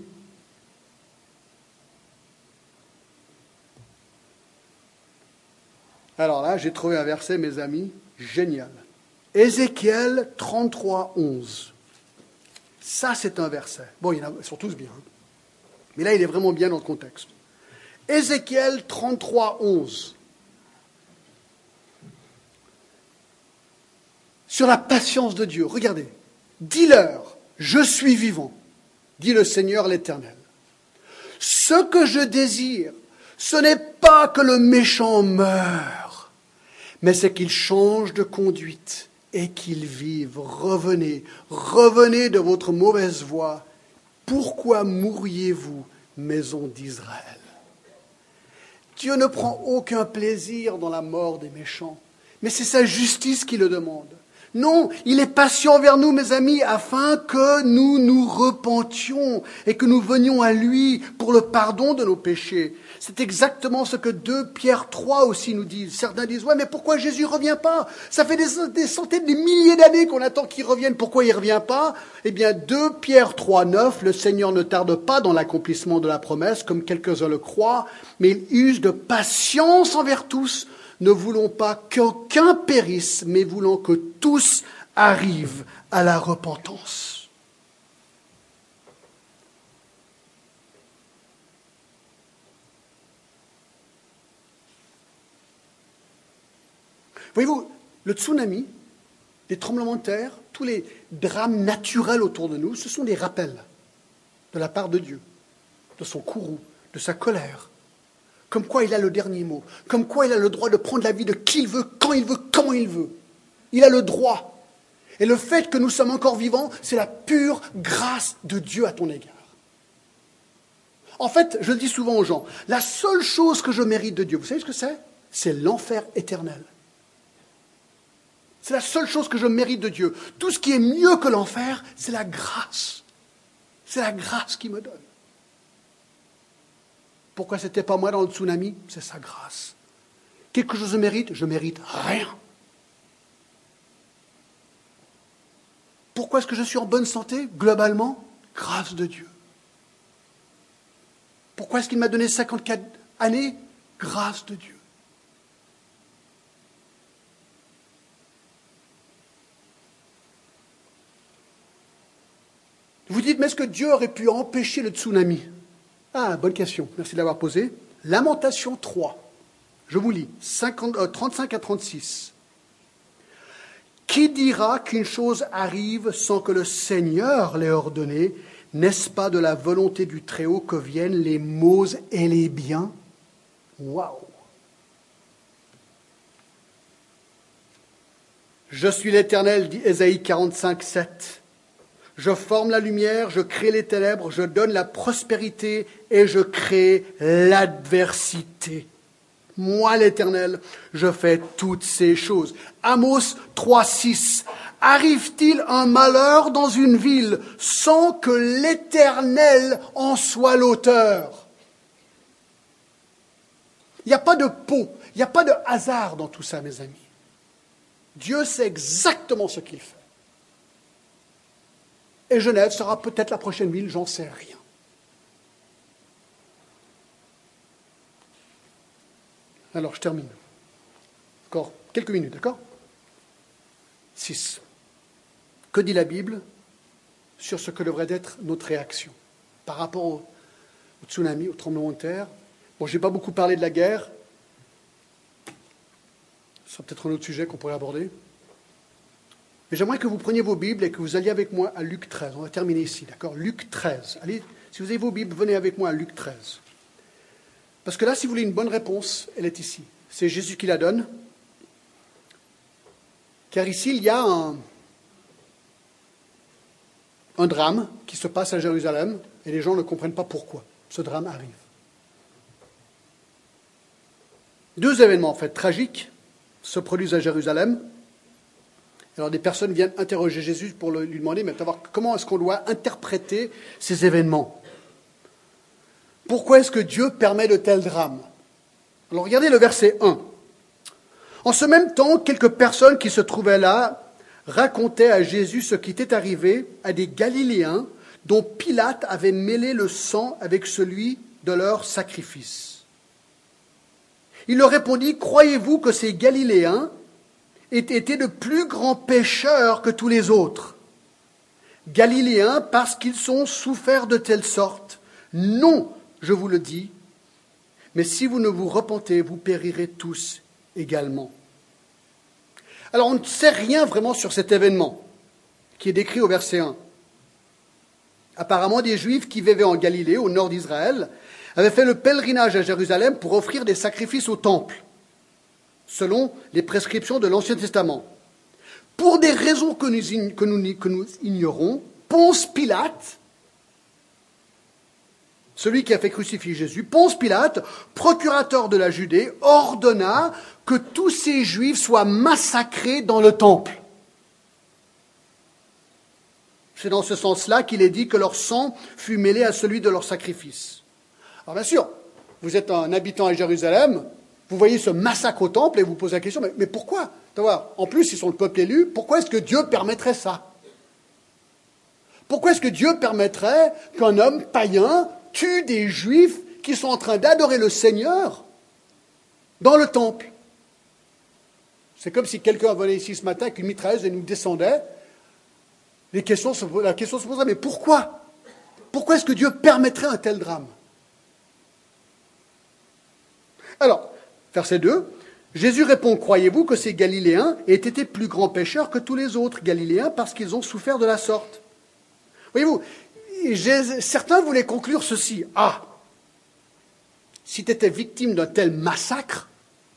Alors là, j'ai trouvé un verset, mes amis, génial. Ézéchiel trente-trois, onze. Ça, c'est un verset. Bon, il y en a, ils sont tous bien. Hein. Mais là, il est vraiment bien dans le contexte. Ézéchiel trente-trois, onze. Sur la patience de Dieu. Regardez. Dis-leur, je suis vivant, dit le Seigneur l'Éternel. Ce que je désire, ce n'est pas que le méchant meure, mais c'est qu'il change de conduite et qu'il vive. Revenez, revenez de votre mauvaise voie. Pourquoi mourriez-vous, maison d'Israël ? Dieu ne prend aucun plaisir dans la mort des méchants, mais c'est sa justice qui le demande. Non, il est patient envers nous, mes amis, afin que nous nous repentions et que nous venions à lui pour le pardon de nos péchés. C'est exactement ce que deux Pierre trois aussi nous dit. Certains disent, ouais, mais pourquoi Jésus ne revient pas ? Ça fait des, des centaines, des milliers d'années qu'on attend qu'il revienne. Pourquoi il ne revient pas ? Eh bien, deux Pierre trois, neuf, le Seigneur ne tarde pas dans l'accomplissement de la promesse, comme quelques-uns le croient, mais il use de patience envers tous, ne voulons pas qu'aucun périsse, mais voulons que tous arrivent à la repentance. Voyez-vous, le tsunami, les tremblements de terre, tous les drames naturels autour de nous, ce sont des rappels de la part de Dieu, de son courroux, de sa colère. Comme quoi il a le dernier mot, comme quoi il a le droit de prendre la vie de qui il veut, quand il veut, comment il veut. Il a le droit. Et le fait que nous sommes encore vivants, c'est la pure grâce de Dieu à ton égard. En fait, je le dis souvent aux gens, la seule chose que je mérite de Dieu, vous savez ce que c'est? C'est l'enfer éternel. C'est la seule chose que je mérite de Dieu. Tout ce qui est mieux que l'enfer, c'est la grâce. C'est la grâce qu'il me donne. Pourquoi ce n'était pas moi dans le tsunami? C'est sa grâce. Quelque chose je mérite? Je mérite rien. Pourquoi est-ce que je suis en bonne santé? Globalement, grâce de Dieu. Pourquoi est-ce qu'il m'a donné cinquante-quatre années? Grâce de Dieu. Vous dites, mais est-ce que Dieu aurait pu empêcher le tsunami? Ah, bonne question, merci de l'avoir posée. Lamentation trois, je vous lis, cinquante, euh, trente-cinq à trente-six. Qui dira qu'une chose arrive sans que le Seigneur l'ait ordonné? N'est-ce pas de la volonté du Très-Haut que viennent les maux et les biens? Waouh! Je suis l'Éternel, dit Ésaïe quarante-cinq, sept. Je forme la lumière, je crée les ténèbres, je donne la prospérité et je crée l'adversité. Moi, l'Éternel, je fais toutes ces choses. Amos trois, six. Arrive-t-il un malheur dans une ville sans que l'Éternel en soit l'auteur? Il n'y a pas de pot, il n'y a pas de hasard dans tout ça, mes amis. Dieu sait exactement ce qu'il fait. Et Genève sera peut-être la prochaine ville, j'en sais rien. Alors, je termine. Encore quelques minutes, d'accord? six. Que dit la Bible sur ce que devrait être notre réaction par rapport au, au tsunami, au tremblement de terre? Bon, je n'ai pas beaucoup parlé de la guerre. Ce sera peut-être un autre sujet qu'on pourrait aborder. Mais j'aimerais que vous preniez vos Bibles et que vous alliez avec moi à Luc treize. On va terminer ici, d'accord? Luc treize. Allez, si vous avez vos Bibles, venez avec moi à Luc treize. Parce que là, si vous voulez une bonne réponse, elle est ici. C'est Jésus qui la donne. Car ici, il y a un, un drame qui se passe à Jérusalem et les gens ne comprennent pas pourquoi ce drame arrive. Deux événements, en fait, tragiques se produisent à Jérusalem. Alors des personnes viennent interroger Jésus pour lui demander mais savoir comment est-ce qu'on doit interpréter ces événements. Pourquoi est-ce que Dieu permet de tels drames? Alors regardez le verset un. En ce même temps, quelques personnes qui se trouvaient là racontaient à Jésus ce qui était arrivé à des Galiléens dont Pilate avait mêlé le sang avec celui de leur sacrifice. Il leur répondit, croyez-vous que ces Galiléens étaient de plus grands pécheurs que tous les autres? Galiléens parce qu'ils ont souffert de telle sorte? Non, je vous le dis, mais si vous ne vous repentez, vous périrez tous également. Alors on ne sait rien vraiment sur cet événement qui est décrit au verset un. Apparemment, des Juifs qui vivaient en Galilée, au nord d'Israël, avaient fait le pèlerinage à Jérusalem pour offrir des sacrifices au temple, selon les prescriptions de l'Ancien Testament. Pour des raisons que nous, que nous, que nous ignorons, Ponce Pilate, celui qui a fait crucifier Jésus, Ponce Pilate, procurateur de la Judée, ordonna que tous ces Juifs soient massacrés dans le temple. C'est dans ce sens-là qu'il est dit que leur sang fut mêlé à celui de leur sacrifice. Alors bien sûr, vous êtes un habitant à Jérusalem, vous voyez ce massacre au temple et vous posez la question, mais, mais pourquoi? En plus, ils sont le peuple élu, pourquoi est-ce que Dieu permettrait ça? Pourquoi est-ce que Dieu permettrait qu'un homme païen tue des Juifs qui sont en train d'adorer le Seigneur dans le temple? C'est comme si quelqu'un venait ici ce matin avec une mitrailleuse et nous descendait. Les questions se, la question se poserait, mais pourquoi? Pourquoi est-ce que Dieu permettrait un tel drame? Alors, verset deux, Jésus répond, croyez-vous que ces Galiléens aient été plus grands pécheurs que tous les autres Galiléens parce qu'ils ont souffert de la sorte? Voyez-vous, certains voulaient conclure ceci. Ah, si tu étais victime d'un tel massacre,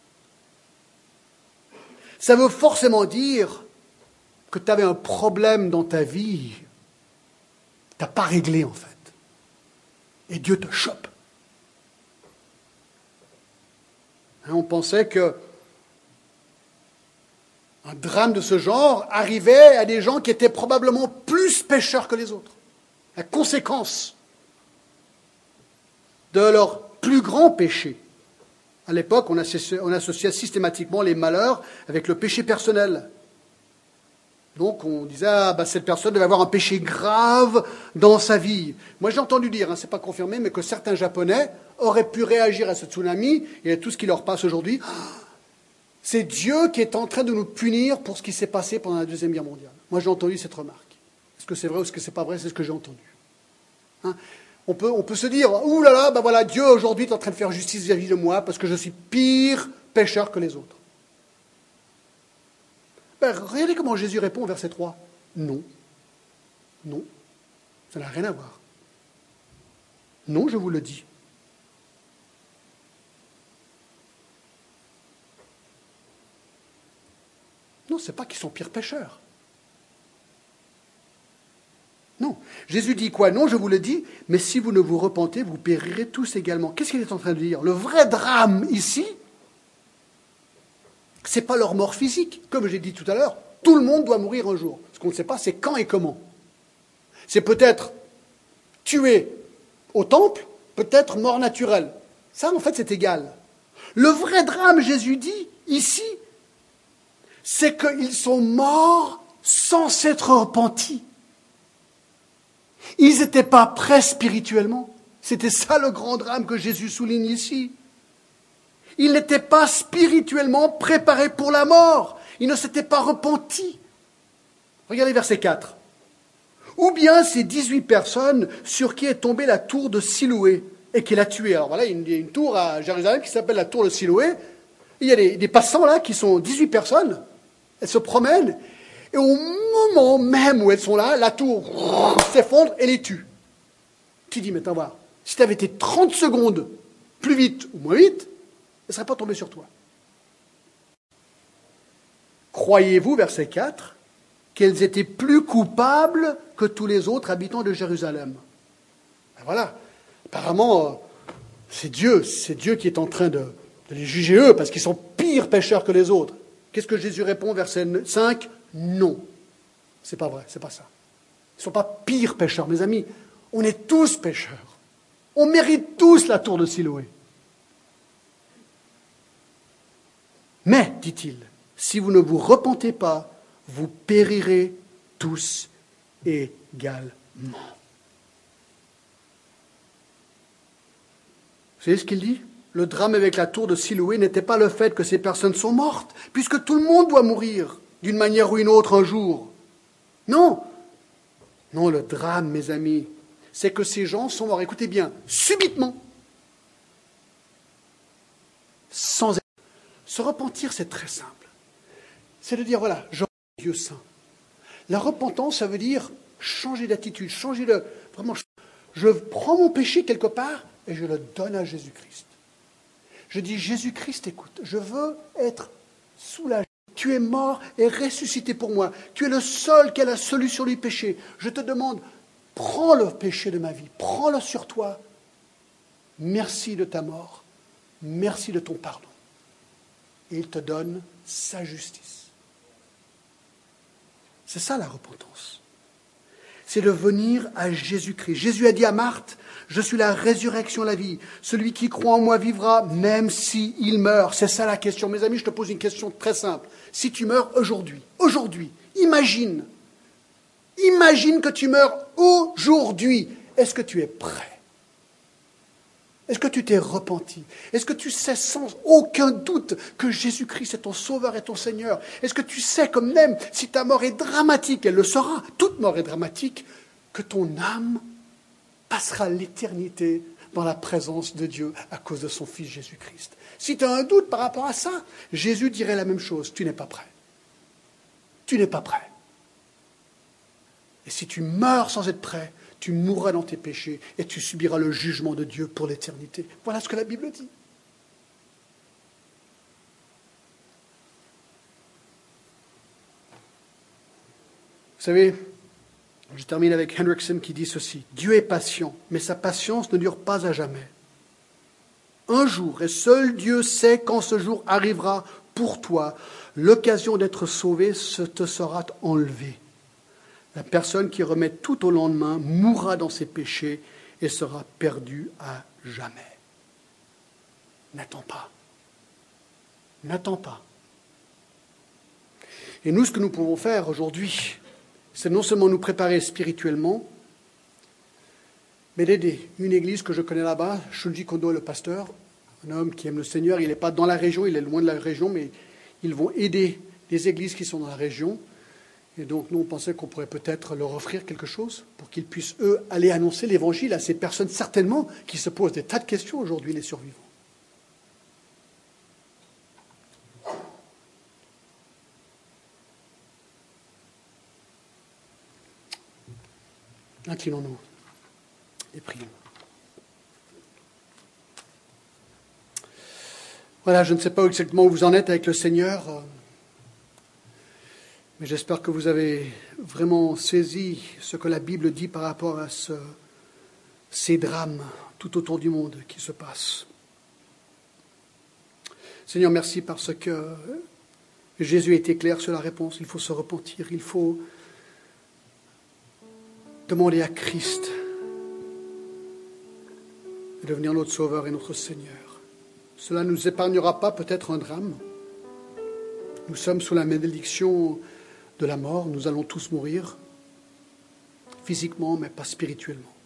ça veut forcément dire que tu avais un problème dans ta vie. Tu n'as pas réglé, en fait. Et Dieu te chope. Hein, on pensait que un drame de ce genre arrivait à des gens qui étaient probablement plus pécheurs que les autres. La conséquence de leur plus grand péché. À l'époque, on associait, on associait systématiquement les malheurs avec le péché personnel. Donc on disait, ah, bah, cette personne devait avoir un péché grave dans sa vie. Moi j'ai entendu dire, hein, ce n'est pas confirmé, mais que certains Japonais auraient pu réagir à ce tsunami et à tout ce qui leur passe aujourd'hui. C'est Dieu qui est en train de nous punir pour ce qui s'est passé pendant la Deuxième Guerre mondiale. Moi j'ai entendu cette remarque. Est-ce que c'est vrai ou est-ce que c'est pas vrai? C'est ce que j'ai entendu. Hein, on peut, on peut se dire, ouh là là, ben voilà, Dieu aujourd'hui est en train de faire justice vis-à-vis de moi parce que je suis pire pécheur que les autres. Ben, regardez comment Jésus répond au verset trois. Non. Non. Ça n'a rien à voir. Non, je vous le dis. Non, ce n'est pas qu'ils sont pires pécheurs. Non. Jésus dit quoi? Non, je vous le dis, mais si vous ne vous repentez, vous périrez tous également. Qu'est-ce qu'il est en train de dire? Le vrai drame ici, ce n'est pas leur mort physique. Comme j'ai dit tout à l'heure, tout le monde doit mourir un jour. Ce qu'on ne sait pas, c'est quand et comment. C'est peut-être tué au temple, peut-être mort naturelle. Ça, en fait, c'est égal. Le vrai drame, Jésus dit, ici, c'est qu'ils sont morts sans s'être repentis. Ils n'étaient pas prêts spirituellement. C'était ça le grand drame que Jésus souligne ici. Ils n'étaient pas spirituellement préparés pour la mort. Ils ne s'étaient pas repentis. Regardez verset quatre. Ou bien ces dix-huit personnes sur qui est tombée la tour de Siloé et qui l'a tué. Alors voilà, il y a une tour à Jérusalem qui s'appelle la tour de Siloé. Il y a des, des passants là qui sont dix-huit personnes. Elles se promènent. Et au moment même où elles sont là, la tour s'effondre et les tue. Qui dit, mais attends, voir, si tu avais été trente secondes plus vite ou moins vite, elle ne serait pas tombée sur toi. Croyez-vous, verset quatre, qu'elles étaient plus coupables que tous les autres habitants de Jérusalem? Ben voilà, apparemment, c'est Dieu, c'est Dieu qui est en train de, de les juger eux, parce qu'ils sont pires pécheurs que les autres. Qu'est-ce que Jésus répond, verset cinq? Non, c'est pas vrai, c'est pas ça. Ils ne sont pas pires pécheurs, mes amis. On est tous pécheurs. On mérite tous la tour de Siloé. Mais, dit-il, si vous ne vous repentez pas, vous périrez tous également. Vous savez ce qu'il dit? Le drame avec la tour de Siloé n'était pas le fait que ces personnes sont mortes, puisque tout le monde doit mourir d'une manière ou une autre un jour. Non. Non, le drame, mes amis, c'est que ces gens sont morts, écoutez bien, subitement, sans... Se repentir, c'est très simple. C'est de dire, voilà, je Dieu saint. La repentance, ça veut dire changer d'attitude, changer de... Vraiment, je prends mon péché quelque part et je le donne à Jésus-Christ. Je dis, Jésus-Christ, écoute, je veux être soulagé. Tu es mort et ressuscité pour moi. Tu es le seul qui a la solution du péché. Je te demande, prends le péché de ma vie, prends-le sur toi. Merci de ta mort. Merci de ton pardon. Et il te donne sa justice. C'est ça la repentance. C'est de venir à Jésus-Christ. Jésus a dit à Marthe, je suis la résurrection, la vie. Celui qui croit en moi vivra, même s'il meurt. C'est ça la question. Mes amis, je te pose une question très simple. Si tu meurs aujourd'hui, aujourd'hui, imagine, imagine que tu meurs aujourd'hui. Est-ce que tu es prêt? Est-ce que tu t'es repenti? Est-ce que tu sais sans aucun doute que Jésus-Christ est ton Sauveur et ton Seigneur? Est-ce que tu sais que même si ta mort est dramatique, elle le sera, toute mort est dramatique, que ton âme passera l'éternité dans la présence de Dieu à cause de son Fils Jésus-Christ. Si tu as un doute par rapport à ça, Jésus dirait la même chose. Tu n'es pas prêt. Tu n'es pas prêt. Et si tu meurs sans être prêt, tu mourras dans tes péchés et tu subiras le jugement de Dieu pour l'éternité. Voilà ce que la Bible dit. Vous savez, je termine avec Hendrickson qui dit ceci. Dieu est patient, mais sa patience ne dure pas à jamais. Un jour, et seul Dieu sait quand ce jour arrivera pour toi, l'occasion d'être sauvé se te sera enlevée. La personne qui remet tout au lendemain mourra dans ses péchés et sera perdue à jamais. N'attends pas. N'attends pas. Et nous, ce que nous pouvons faire aujourd'hui, c'est non seulement nous préparer spirituellement, mais d'aider. Une église que je connais là-bas, Shunji Kondo est le pasteur, un homme qui aime le Seigneur, il n'est pas dans la région, il est loin de la région, mais ils vont aider des églises qui sont dans la région. Et donc nous, on pensait qu'on pourrait peut-être leur offrir quelque chose pour qu'ils puissent, eux, aller annoncer l'évangile à ces personnes, certainement, qui se posent des tas de questions aujourd'hui, les survivants. Inclinons-nous et prions. Voilà, je ne sais pas exactement où vous en êtes avec le Seigneur, mais j'espère que vous avez vraiment saisi ce que la Bible dit par rapport à ce, ces drames tout autour du monde qui se passent. Seigneur, merci parce que Jésus a été clair sur la réponse. Il faut se repentir, il faut demander à Christ de devenir notre Sauveur et notre Seigneur. Cela ne nous épargnera pas peut-être un drame. Nous sommes sous la malédiction de la mort. Nous allons tous mourir, physiquement, mais pas spirituellement.